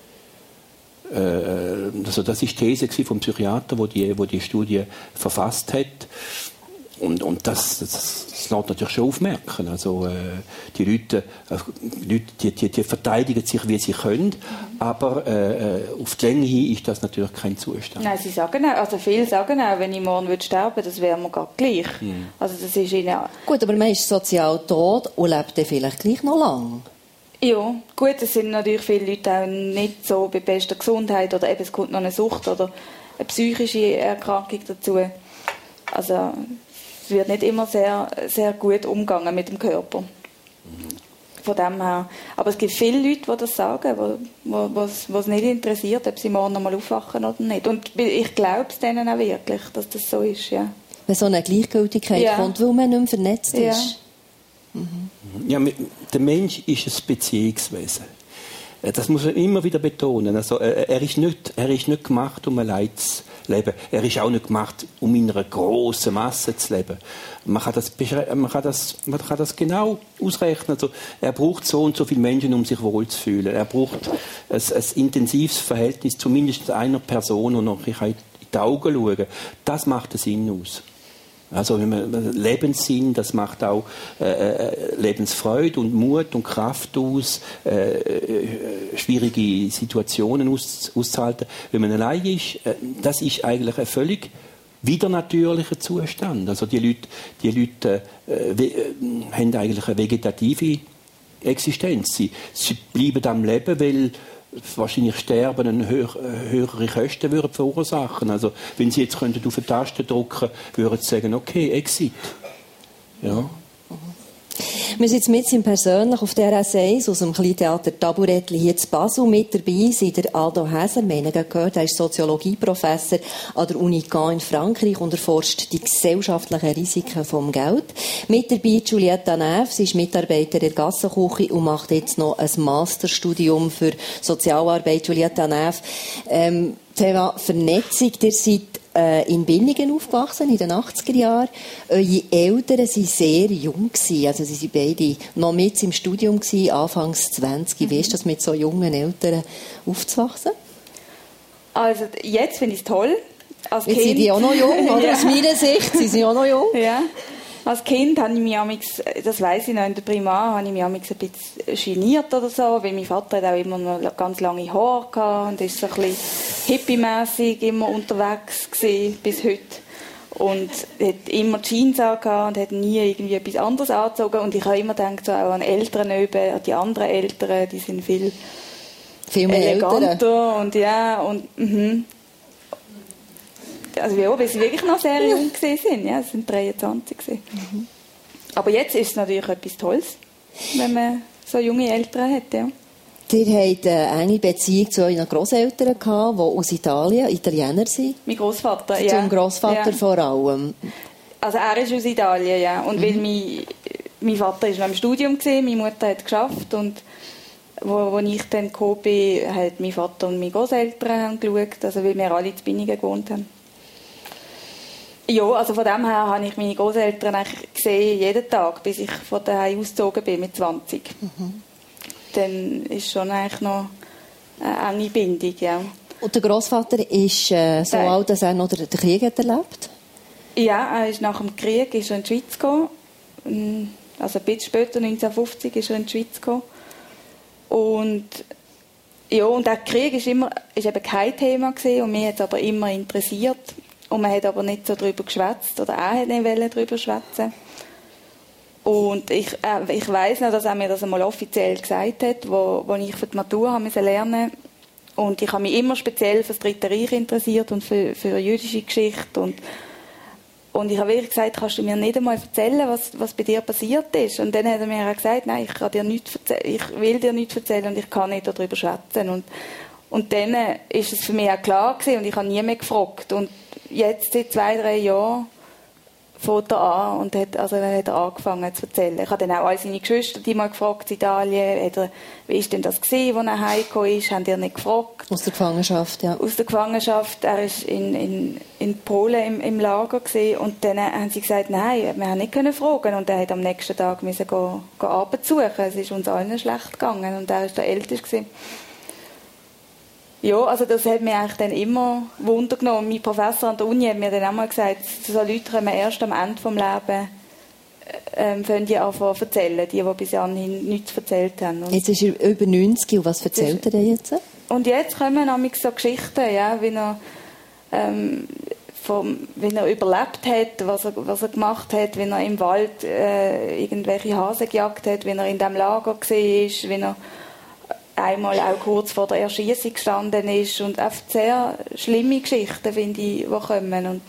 Äh, also das ist die These vom Psychiater, wo die, wo die Studie verfasst hat. Und, und das, das, das lässt natürlich schon aufmerken. Also, äh, die Leute, äh, die, Leute die, die, die verteidigen sich, wie sie können, aber äh, auf die Länge hin ist das natürlich kein Zustand. Nein, sie sagen auch, also viele sagen auch, wenn ich morgen würde sterben, das wäre mir gerade gleich. Mhm. Also das ist ihnen gut, aber man ist sozial tot und lebt dann vielleicht gleich noch lang. Ja, gut, es sind natürlich viele Leute auch nicht so bei bester Gesundheit oder eben es kommt noch eine Sucht oder eine psychische Erkrankung dazu. Also es wird nicht immer sehr, sehr gut umgegangen mit dem Körper. Von dem her. Aber es gibt viele Leute, die das sagen, was es nicht interessiert, ob sie morgen noch mal aufwachen oder nicht. Und ich glaube es denen auch wirklich, dass das so ist. Ja. Wenn so eine Gleichgültigkeit ja. kommt, weil man nicht mehr vernetzt ist. Ja. Mhm. Ja, der Mensch ist ein Beziehungswesen. Das muss man immer wieder betonen. Also, er, ist nicht, er ist nicht gemacht, um allein zu leben. Er ist auch nicht gemacht, um in einer grossen Masse zu leben. Man kann das, man kann das, man kann das genau ausrechnen. Also, er braucht so und so viele Menschen, um sich wohlzufühlen. Er braucht ein, ein intensives Verhältnis zu mindestens einer Person und noch in die Augen schauen. Das macht den Sinn aus. Also wenn man Lebenssinn, das macht auch äh, Lebensfreude und Mut und Kraft aus, äh, äh, schwierige Situationen aus, auszuhalten. Wenn man allein ist, äh, das ist eigentlich ein völlig widernatürlicher Zustand. Also die Leute, die Leute äh, we, äh, haben eigentlich eine vegetative Existenz. Sie, sie bleiben am Leben, weil wahrscheinlich Sterben eine höher, höhere Kosten würden verursachen. Also, wenn Sie jetzt könnten auf eine Taste drücken, würden Sie sagen, okay, Exit. Ja. Wir sind jetzt mit ihm persönlich auf der S eins aus dem Kleintheater Taburettli hier zu Basel. Mit dabei sind der Aldo Häser, wir haben gehört, er ist Soziologieprofessor an der Uni Caen in Frankreich und erforscht die gesellschaftlichen Risiken vom Geld. Mit dabei Juliette Neff, sie ist Mitarbeiterin der Gassenküche und macht jetzt noch ein Masterstudium für Sozialarbeit. Juliette Neff, ähm, Thema Vernetzung, ihr seid äh, in Binningen aufgewachsen, in den achtziger Jahren. Eure Eltern waren sehr jung, also sie waren beide noch mit im Studium, anfangs zwanzig. Wie ist das, mit so jungen Eltern aufzuwachsen? Also jetzt finde ich es toll. Als Jetzt Kind, sind die auch noch jung, oder? Ja. Aus meiner Sicht, sie sind auch noch jung. Ja. Als Kind habe ich mich amix, das weiss ich noch, in der Primar, habe ich mich amix ein bisschen geniert oder so, weil mein Vater hat auch immer noch ganz lange Haare gehabt und ist so ein bisschen hippie-mässig immer unterwegs gewesen, bis heute. Und hat immer Jeans angehabt und hat nie irgendwie etwas anderes angezogen. Und ich habe immer gedacht, so auch an Eltern eben, an die anderen Eltern, die sind viel, viel mehr eleganter. Eltern. Und ja, und mhm. Also ja, weil sie wirklich noch sehr jung waren. Ja, sie sind dreiundzwanzig. Mhm. Aber jetzt ist es natürlich etwas Tolles, wenn man so junge Eltern hat, ja. Ihr hattet eine enge Beziehung zu euren Grosseltern, die aus Italien, Italiener sind? Mein Großvater, ja. Zum Großvater ja. vor allem? Also er ist aus Italien, ja. Und mhm. weil mein, mein Vater war noch im Studium, gewesen, meine Mutter hat geschafft und wo, wo ich dann gekommen bin, hat mein Vater und meine Großeltern geschaut, also weil wir alle in Binningen gewohnt haben. Ja, also von dem her habe ich meine Großeltern eigentlich gesehen, jeden Tag, bis ich von daheim ausgezogen bin mit zwanzig. Mhm. Dann ist schon eigentlich noch eine enge Bindung, ja. Und der Großvater ist äh, so der, alt, dass er noch den Krieg hat erlebt? Ja, er ist nach dem Krieg ist er in die Schweiz gekommen. Also ein bisschen später, neunzehnhundertfünfzig, ist er in die Schweiz gekommen. Und ja, und der Krieg ist immer, ist eben kein Thema gewesen, und mich hat es aber immer interessiert. Und man hat aber nicht so darüber geschwätzt, oder er hat nicht darüber schwätzen. Und ich, äh, ich weiss noch, dass er mir das einmal offiziell gesagt hat, wo, wo ich für die Matur haben müssen lernen. Und ich habe mich immer speziell für das Dritte Reich interessiert und für, für jüdische Geschichte. Und, und ich habe wirklich gesagt, kannst du mir nicht einmal erzählen, was, was bei dir passiert ist? Und dann hat er mir auch gesagt, nein, ich kann dir nichts erzählen, ich will dir nichts erzählen und ich kann nicht darüber schwätzen. Und, und dann ist es für mich auch klar gewesen und ich habe nie mehr gefragt. Und jetzt, seit zwei, drei Jahren, fängt er an und hat, also dann hat er angefangen zu erzählen. Ich habe dann auch all seine Geschwister die mal gefragt in Italien, hat er, wie ist denn das gewesen, als er heimgekommen ist, haben die nicht gefragt. Aus der Gefangenschaft, ja. Aus der Gefangenschaft, er war in, in, in Polen im, im Lager gewesen, und dann haben sie gesagt, nein, wir haben nicht können fragen, und er hat am nächsten Tag müssen gehen, gehen Arbeit suchen. Es ist uns allen schlecht gegangen und er war der Älteste gewesen. Ja, also das hat mich eigentlich dann immer Wunder genommen. Mein Professor an der Uni hat mir dann auch mal gesagt, so Leute kommen erst am Ende des Lebens, ähm, fangen die an zu erzählen, die, die bis anhin nichts erzählt haben. Und jetzt ist er über neunzig, und was erzählt er denn jetzt? Und jetzt kommen nämlich so Geschichten, ja, wie er, ähm, vom, wie er überlebt hat, was er, was er gemacht hat, wie er im Wald äh, irgendwelche Hasen gejagt hat, wie er in diesem Lager war, wie er einmal auch kurz vor der Erschießung gestanden ist, und oft sehr schlimme Geschichten, finde ich, die kommen. Und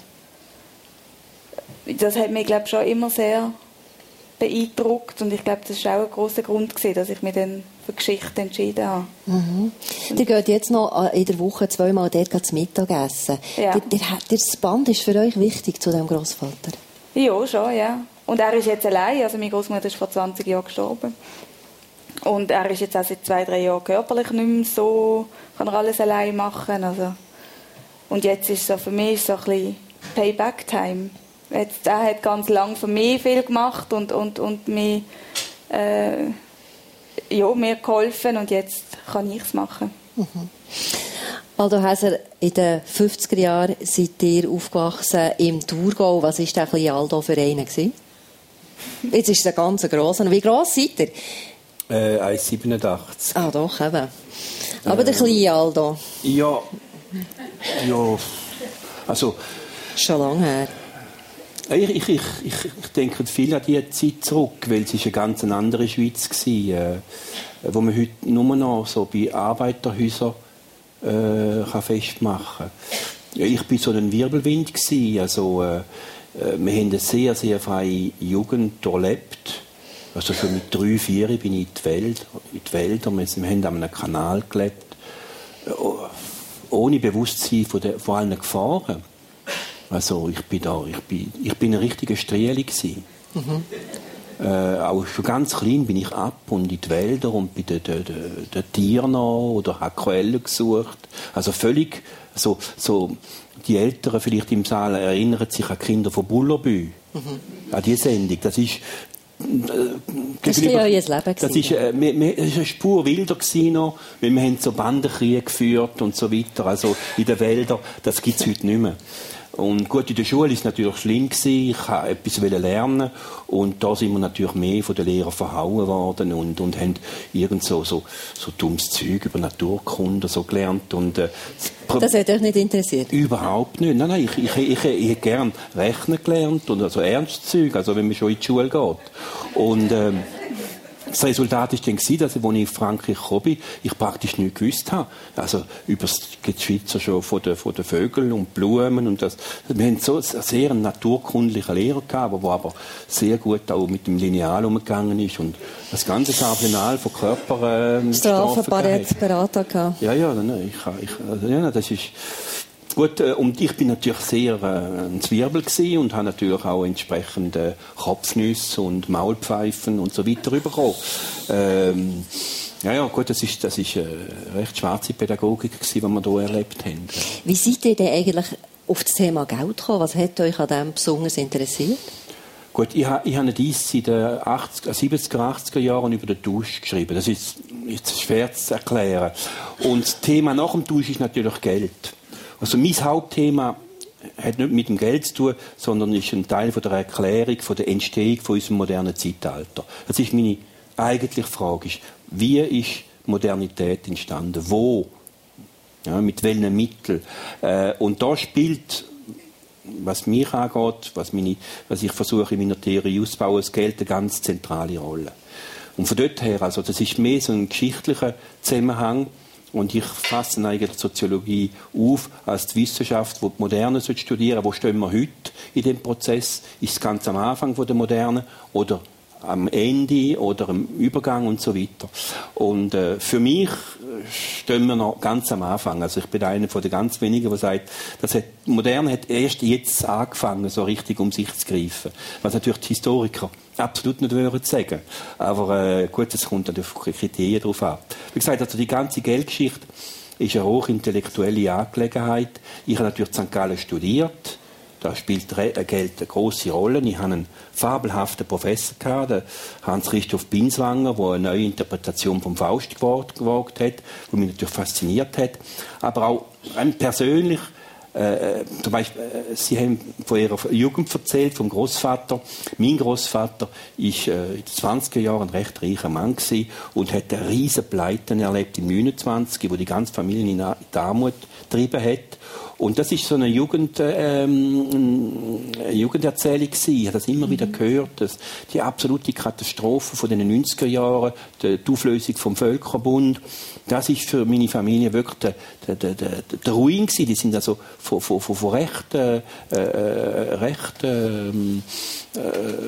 das hat mich, glaube ich, schon immer sehr beeindruckt, und ich glaube, das war auch ein grosser Grund gewesen, dass ich mich dann für Geschichte entschieden habe. Mhm. Ihr geht jetzt noch in der Woche zweimal dort zu Mittag essen. Ja. Der, der, das Band ist für euch wichtig zu diesem Großvater? Ja, schon, ja. Und er ist jetzt allein, also meine Großmutter ist vor zwanzig Jahren gestorben. Und er ist jetzt auch seit zwei, drei Jahren körperlich nicht mehr so, kann er alles allein machen. Also. Und jetzt ist so, für mich so ein bisschen Payback-Time. Jetzt, er hat ganz lange für mich viel gemacht und, und, und mir, äh, ja, mir geholfen, und jetzt kann ich es machen. Mhm. Aldo Häser, in den fünfziger Jahren seid ihr aufgewachsen im Thurgau. Was war der kleine Aldo für einen? Jetzt ist er ganz gross. Wie gross seid ihr? Äh, eins Komma siebenundachtzig. Ah, doch, eben. Aber äh, der kleine Aldo? Ja. Ja. Also. Schon lange her. Ich, ich, ich, ich, ich denke viel an diese Zeit zurück, weil es eine ganz andere Schweiz war, äh, wo man heute nur noch so bei Arbeiterhäusern äh, kann festmachen kann. Ich war so ein Wirbelwind gewesen, also äh, wir haben eine sehr, sehr freie Jugend erlebt. Also schon mit drei, vier bin ich in die Wälder. In die Wälder. Wir haben an einem Kanal gelebt. Ohne Bewusstsein von, der, von allen Gefahren. Also ich bin da, ich bin, ich bin ein richtiger Strieli gewesen. Mhm. Äh, auch schon ganz klein bin ich ab und in die Wälder und bei den, den, den, den Tieren oder habe Quellen gesucht. Also völlig, so, so, die Älteren vielleicht im Saal erinnern sich an Kinder von Bullerbü. Mhm. An diese Sendung. Das ist, das war ja euer Leben. Das ist, äh, wir, wir, es war eine Spur wilder noch, weil wir haben so Bandenkriege geführt und so weiter. Also in den Wäldern, das gibt es heute nicht mehr. Und gut, in der Schule war es natürlich schlimm gewesen. Ich wollte etwas lernen. Und da sind wir natürlich mehr von den Lehrern verhauen worden und, und haben irgend so, so, so dummes Zeug über Naturkunde so gelernt. Und, äh, das hat euch nicht interessiert? Überhaupt nicht. Nein, nein, ich, ich, ich, ich, ich hätte gerne Rechnen gelernt und also Ernstzeug, also wenn man schon in die Schule geht. Und, ähm, das Resultat war dann, dass ich, als ich in Frankreich gekommen bin, ich praktisch nichts gewusst habe. Also über die Schweizer schon von den, von den Vögeln und Blumen und das. Wir hatten so einen sehr naturkundlichen Lehrer gehabt, der aber sehr gut auch mit dem Lineal umgegangen ist und das ganze Arsenal von Körper äh, Strafenberater gehabt. Ja, ja, nein, ich, ich, also, ja, das ist gut, und ich bin natürlich sehr äh, ein Zwirbel gewesen und habe natürlich auch entsprechende Kopfnüsse und Maulpfeifen und so weiter bekommen. Ähm, ja, ja, gut, das ist, das ist äh, recht schwarze Pädagogik gewesen, die wir hier erlebt haben. Wie seid ihr denn eigentlich auf das Thema Geld gekommen? Was hat euch an dem besonders interessiert? Gut, ich habe ich ha eine Dies in den siebziger, achtziger Jahren über den Tausch geschrieben. Das ist, ist schwer zu erklären. Und das Thema nach dem Tausch ist natürlich Geld. Also mein Hauptthema hat nicht mit dem Geld zu tun, sondern ist ein Teil von der Erklärung, von der Entstehung von unserem modernen Zeitalter. Das ist meine eigentliche Frage. Ist, wie ist Modernität entstanden? Wo? Ja, mit welchen Mitteln? Äh, und da spielt, was mich angeht, was, meine, was ich versuche in meiner Theorie auszubauen, das Geld eine ganz zentrale Rolle. Und von dort her, also das ist mehr so ein geschichtlicher Zusammenhang. Und ich fasse eigentlich die Soziologie auf als die Wissenschaft, die die Moderne studieren soll. Wo stehen wir heute in dem Prozess? Ist es ganz am Anfang der Moderne oder am Ende oder am Übergang und so weiter? Und äh, für mich stehen wir noch ganz am Anfang. Also ich bin einer von den ganz wenigen, der sagt, dass die Moderne hat erst jetzt angefangen, so richtig um sich zu greifen. Was natürlich die Historiker absolut nicht würden sagen. Aber äh, gut, es kommt natürlich auf Kriterien drauf an. Wie gesagt, also die ganze Geldgeschichte ist eine hochintellektuelle Angelegenheit. Ich habe natürlich in Sankt Gallen studiert. Da spielt Geld eine grosse Rolle. Ich hatte einen fabelhaften Professor gehabt, den Hans-Christoph Binswanger, der eine neue Interpretation vom Faust gewagt hat, die mich natürlich fasziniert hat. Aber auch persönlich, äh, zum Beispiel, äh, Sie haben von Ihrer Jugend erzählt, vom Großvater. Mein Großvater war äh, in den zwanziger Jahren ein recht reicher Mann gewesen und hat eine riesen Pleiten erlebt im neunundzwanzig, wo die ganze Familie in die Armut getrieben hat. Und das ist so eine, Jugend, ähm, eine Jugenderzählung gewesen. Ich habe das immer mhm. wieder gehört, dass die absolute Katastrophe von den neunziger Jahren, die Auflösung vom Völkerbund, das ist für meine Familie wirklich der, der, der, der, der Ruin gewesen. Die sind also von, von, von, von recht, äh, recht ähm, äh,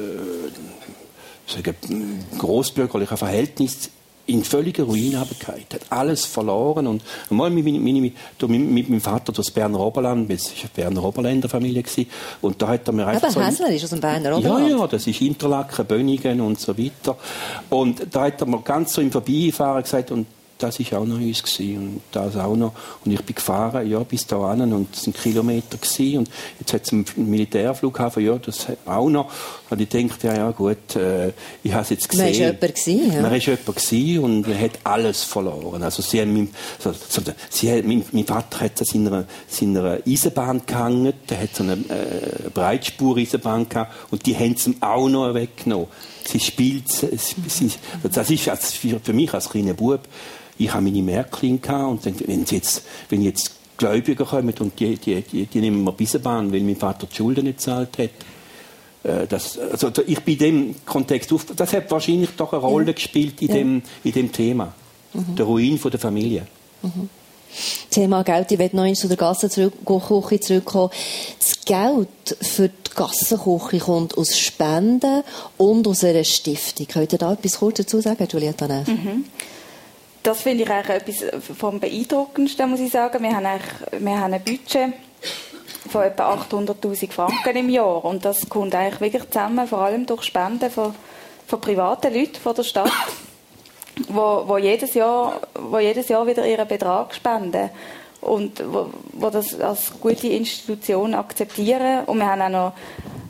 sagen, grossbürgerlichen Verhältnissen in völliger Ruin runtergefallen, hat alles verloren und einmal mit, mit, mit, mit meinem Vater durch das Berner Oberland, es war eine Berner Oberländer Familie und da hat er mir einfach aber so... Häsler ist aus dem Berner Oberland. Ja, ja, das ist Interlaken, Bönigen und so weiter und da hat er mir ganz so im Vorbeifahren gesagt und das war auch noch uns gewesen, und das auch noch. Und ich bin gefahren, ja, bis da hin und es waren Kilometer gewesen, und jetzt hat es einen Militärflughafen, ja, das auch noch. Und ich dachte, ja, ja, gut, äh, ich habe es jetzt gesehen. Man war jemand gewesen, ja. Man war jemand gewesen und man hat alles verloren. Also sie haben, so, so, sie hat, mein, mein Vater hat an seiner, seiner Eisenbahn gehangen, der hat so eine äh, Breitspur-Eisenbahn gehabt und die haben es ihm auch noch weggenommen. Sie spielt, sie, sie, das ist als, für, für mich als kleiner Bub, ich habe meine Märklin gehabt und wenn jetzt, wenn jetzt Gläubiger kommen und die, die, die, die nehmen mir Eisenbahn, weil mein Vater die Schulden nicht gezahlt hat. Äh, das, also ich bin in dem Kontext auf, das hat wahrscheinlich doch eine Rolle ja. gespielt in, ja. dem, in dem Thema. Mhm. Der Ruin von der Familie. Mhm. Thema Geld, ich möchte noch einmal zu der Gassenküche zurückkommen. Das Geld für die Gassenküche kommt aus Spenden und aus einer Stiftung. Könnt ihr da etwas kurz dazu sagen, Giulietta Neff? Mhm. Das finde ich eigentlich etwas vom Beeindruckendsten, muss ich sagen. Wir haben, wir haben ein Budget von etwa achthunderttausend Franken im Jahr. Und das kommt eigentlich wirklich zusammen, vor allem durch Spenden von, von privaten Leuten von der Stadt, wo, wo, jedes Jahr, wo jedes Jahr wieder ihren Betrag spenden und wo, wo das als gute Institution akzeptieren. Und wir haben auch noch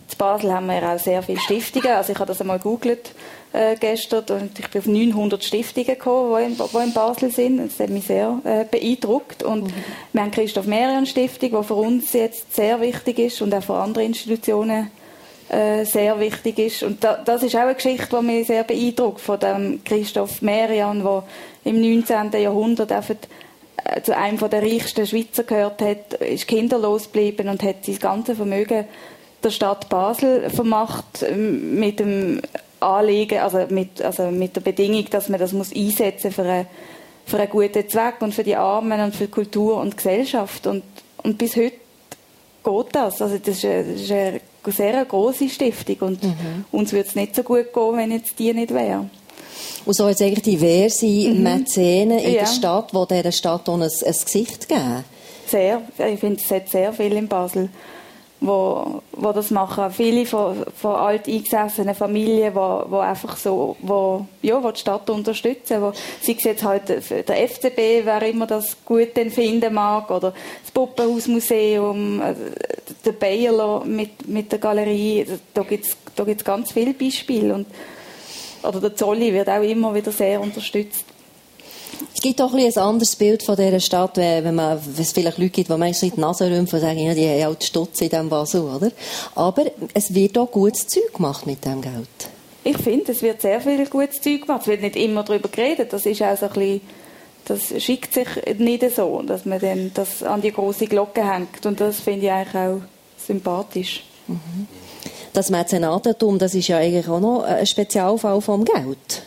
In Basel haben wir ja auch sehr viele Stiftungen. Also ich habe das einmal gegoogelt äh, gestern und ich bin auf neunhundert Stiftungen gekommen, die in, die in Basel sind. Das hat mich sehr äh, beeindruckt. Und mhm. wir haben die Christoph-Merian-Stiftung, die für uns jetzt sehr wichtig ist und auch für andere Institutionen äh, sehr wichtig ist. Und da, das ist auch eine Geschichte, die mich sehr beeindruckt, von dem Christoph Merian, der im neunzehnten Jahrhundert einfach zu einem der reichsten Schweizer gehört hat, ist kinderlos geblieben und hat sein ganzes Vermögen der Stadt Basel vermacht mit dem Anliegen, also mit, also mit der Bedingung, dass man das muss einsetzen für einen, für einen guten Zweck und für die Armen und für Kultur und Gesellschaft. Und, und bis heute geht das. Also das ist eine, das ist eine sehr grosse Stiftung und mhm. uns würde es nicht so gut gehen, wenn jetzt die nicht wäre. Und so hat es eigentlich diverse mhm. Mäzenen in ja. der Stadt, die dieser Stadt auch ein, ein Gesicht geben. Sehr. Ich finde, es hat sehr viele in Basel, wo, wo das machen. Viele von, von alteingesessenen Familien, die, die einfach so, wo, ja, wo die Stadt unterstützen. Wo, sei es jetzt halt der F C B, wer immer das gut finden mag, oder das Puppenhausmuseum, der Bayerler mit, mit der Galerie. Da gibt es da gibt's ganz viele Beispiele. Und oder der Zolli wird auch immer wieder sehr unterstützt. Es gibt auch ein, ein anderes Bild von dieser Stadt, wenn, man, wenn es vielleicht Leute gibt, die manchmal die Nase rümpfen und sagen, ja, die haben halt Stutz in diesem Basel, oder? Aber es wird auch gutes Zeug gemacht mit diesem Geld. Ich finde, es wird sehr viel gutes Zeug gemacht. Es wird nicht immer darüber geredet. Das ist auch so ein bisschen, das schickt sich nicht so, dass man dann das an die grosse Glocke hängt. Und das finde ich eigentlich auch sympathisch. Mhm. Das Mäzenatentum, das ist ja eigentlich auch noch ein Spezialfall vom Geld.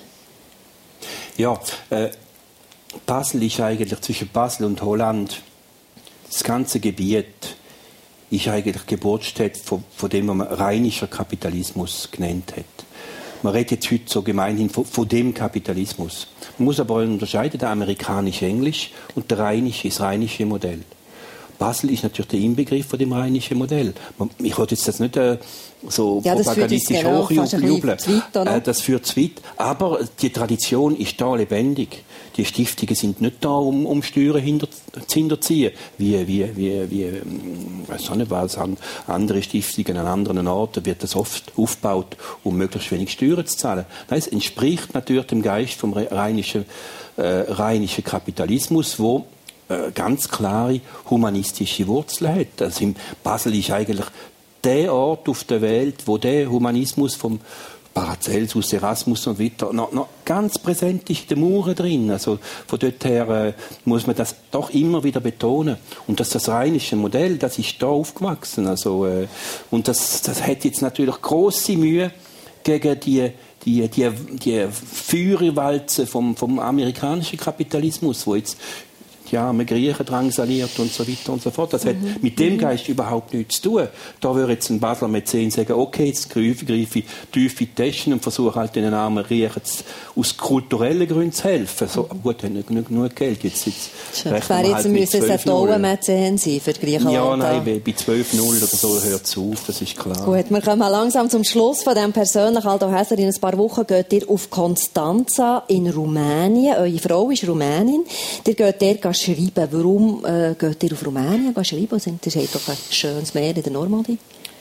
Ja, äh, Basel ist eigentlich zwischen Basel und Holland, das ganze Gebiet ist eigentlich Geburtsstätte von, von dem, was man rheinischer Kapitalismus genannt hat. Man redet jetzt heute so gemeinhin von, von dem Kapitalismus. Man muss aber unterscheiden, der amerikanische Englisch und der rheinische, das rheinische Modell. Basel ist natürlich der Inbegriff von dem rheinischen Modell. Ich wollte jetzt das nicht äh, so ja, propagandistisch genau, hochjubeln. Äh, das führt zu weit. Aber die Tradition ist da lebendig. Die Stiftungen sind nicht da, um, um Steuern hinter, zu hinterziehen. Wie, wie, wie, wie ich weiß nicht, was andere Stiftungen an anderen Orten wird das oft aufgebaut, um möglichst wenig Steuern zu zahlen. Nein, es entspricht natürlich dem Geist vom rheinischen, äh, rheinischen Kapitalismus, wo ganz klare humanistische Wurzeln hat. Also in Basel ist eigentlich der Ort auf der Welt, wo der Humanismus vom Paracelsus, Erasmus und weiter noch, noch ganz präsent ist, in den Mauern drin. Also von dort her äh, muss man das doch immer wieder betonen. Und das, das rheinische Modell, das ist da aufgewachsen. Also, äh, und das, das hat jetzt natürlich grosse Mühe gegen die die, die, die Feuerwalze vom, vom amerikanischen Kapitalismus, wo jetzt die armen Griechen drangsaliert und so weiter und so fort. Das hat mhm. mit dem Geist überhaupt nichts zu tun. Da würde jetzt ein Basler Mäzen sagen, okay, jetzt greife ich tief in die Taschen und versuche halt den armen Griechen aus kulturellen Gründen zu helfen. So, gut, haben nicht genug, genug Geld. Jetzt, jetzt das wäre jetzt halt müssen es ein toller Mäzen sein für die Griechenland. Ja, nein, bei zwölf null oder so hört es auf, das ist klar. Gut, wir kommen langsam zum Schluss von diesem persönlichen Aldo Häsler. In ein paar Wochen geht ihr auf Constanza in Rumänien. Eure Frau ist Rumänin. Ihr geht dort schreiben. Warum äh, geht ihr auf Rumänien schreiben? Ihr habt doch ein schönes Meer in der Normandie.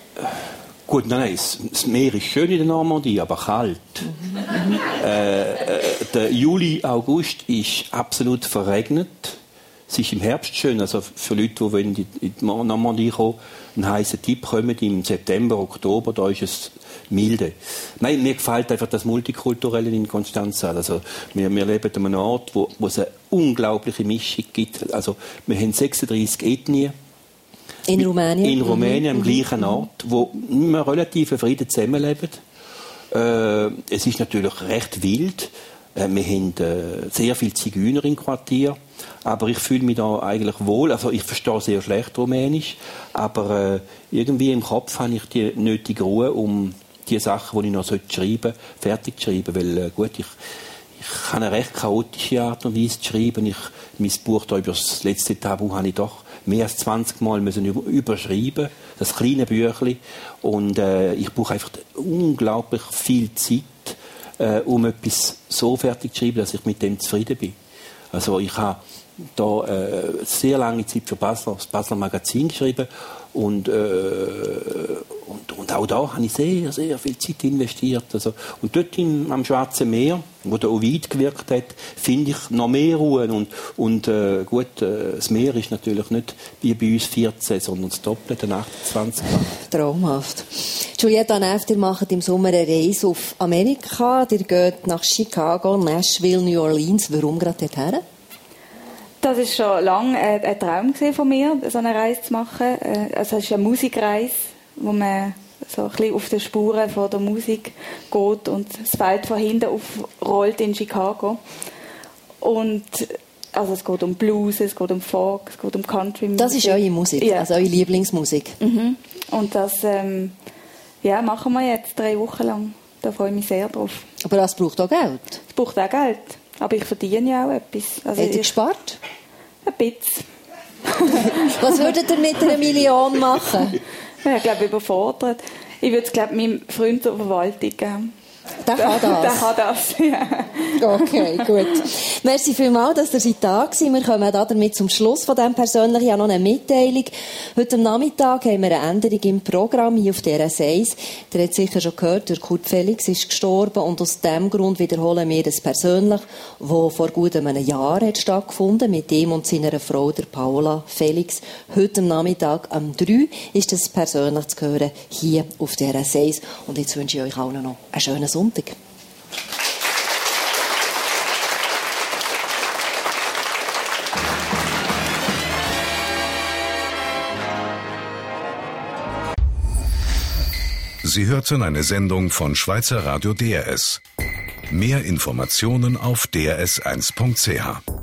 Gut, nein, nein, das Meer ist schön in der Normandie, aber kalt. Mhm. Äh, äh, der Juli, August ist absolut verregnet. Es ist im Herbst schön, also für Leute, die in die Normandie kommen, einen heißen Tipp kommen, im September, Oktober, da ist es milde. Nein, mir gefällt einfach das Multikulturelle in Constanza. Also wir, wir leben an einem Ort, wo, wo es eine unglaubliche Mischung gibt. Also wir haben sechsunddreissig Ethnien. In Rumänien? In Rumänien, mhm. am gleichen mhm. Ort, wo wir relativ Frieden zusammenleben. Äh, es ist natürlich recht wild. Äh, wir haben äh, sehr viele Zigeuner im Quartier. Aber ich fühle mich da eigentlich wohl. Also ich verstehe sehr schlecht Rumänisch. Aber äh, irgendwie im Kopf habe ich die nötige Ruhe, um die Sachen, die ich noch schreiben sollte, fertig zu schreiben. Weil, äh, gut, ich, ich habe eine recht chaotische Art und Weise zu schreiben. Ich, mein Buch da über das letzte Tabu habe ich doch mehr als zwanzig Mal müssen überschreiben, das kleine Büchlein. Und äh, ich brauche einfach unglaublich viel Zeit, äh, um etwas so fertig zu schreiben, dass ich mit dem zufrieden bin. Also ich habe da äh, sehr lange Zeit für Basler, das Basler Magazin geschrieben und, äh, und, und auch da habe ich sehr, sehr viel Zeit investiert. Also, und dort im, am Schwarzen Meer, wo der Ovid gewirkt hat, finde ich noch mehr Ruhe und, und äh, gut, äh, das Meer ist natürlich nicht wie bei uns vierzehn, sondern das Doppelte, achtundzwanzig. Traumhaft. Giulietta Neff, ihr macht im Sommer eine Reise auf Amerika, ihr geht nach Chicago, Nashville, New Orleans. Warum gerade dorthin? Das war schon lange ein Traum von mir, so eine Reise zu machen. Also es ist eine Musikreise, wo man so ein bisschen auf den Spuren von der Musik geht und das Feld von hinten aufrollt in Chicago. Und also es geht um Blues, es geht um Folk, es geht um Country-Musik. Das ist eure Musik, ja. Also eure Lieblingsmusik. Mhm. Und das ähm, ja, machen wir jetzt drei Wochen lang. Da freue ich mich sehr drauf. Aber das braucht auch Geld? Es braucht auch Geld. Aber ich verdiene ja auch etwas. Also Habt ihr ich, gespart? Ein bisschen. Was würdet ihr mit einer Million machen? Ja, ich glaube, überfordert. Ich würde es, glaube ich, meinem Freund zur Verwaltung geben. Der kann das? Der kann das, ja. Okay, gut. Merci vielmals, dass ihr da seid. Wir kommen damit zum Schluss von diesem Persönlichen. Ich habe noch eine Mitteilung. Heute am Nachmittag haben wir eine Änderung im Programm hier auf D R S eins. Ihr habt sicher schon gehört, der Kurt Felix ist gestorben und aus diesem Grund wiederholen wir das persönlich, das vor gut einem Jahr hat stattgefunden mit ihm und seiner Frau, der Paula Felix. Heute am Nachmittag um drei ist das persönlich zu hören hier auf D R S eins. Und jetzt wünsche ich euch allen noch einen schönen Sonntag. Sie hörten eine Sendung von Schweizer Radio D R S. Mehr Informationen auf d r s eins punkt c h.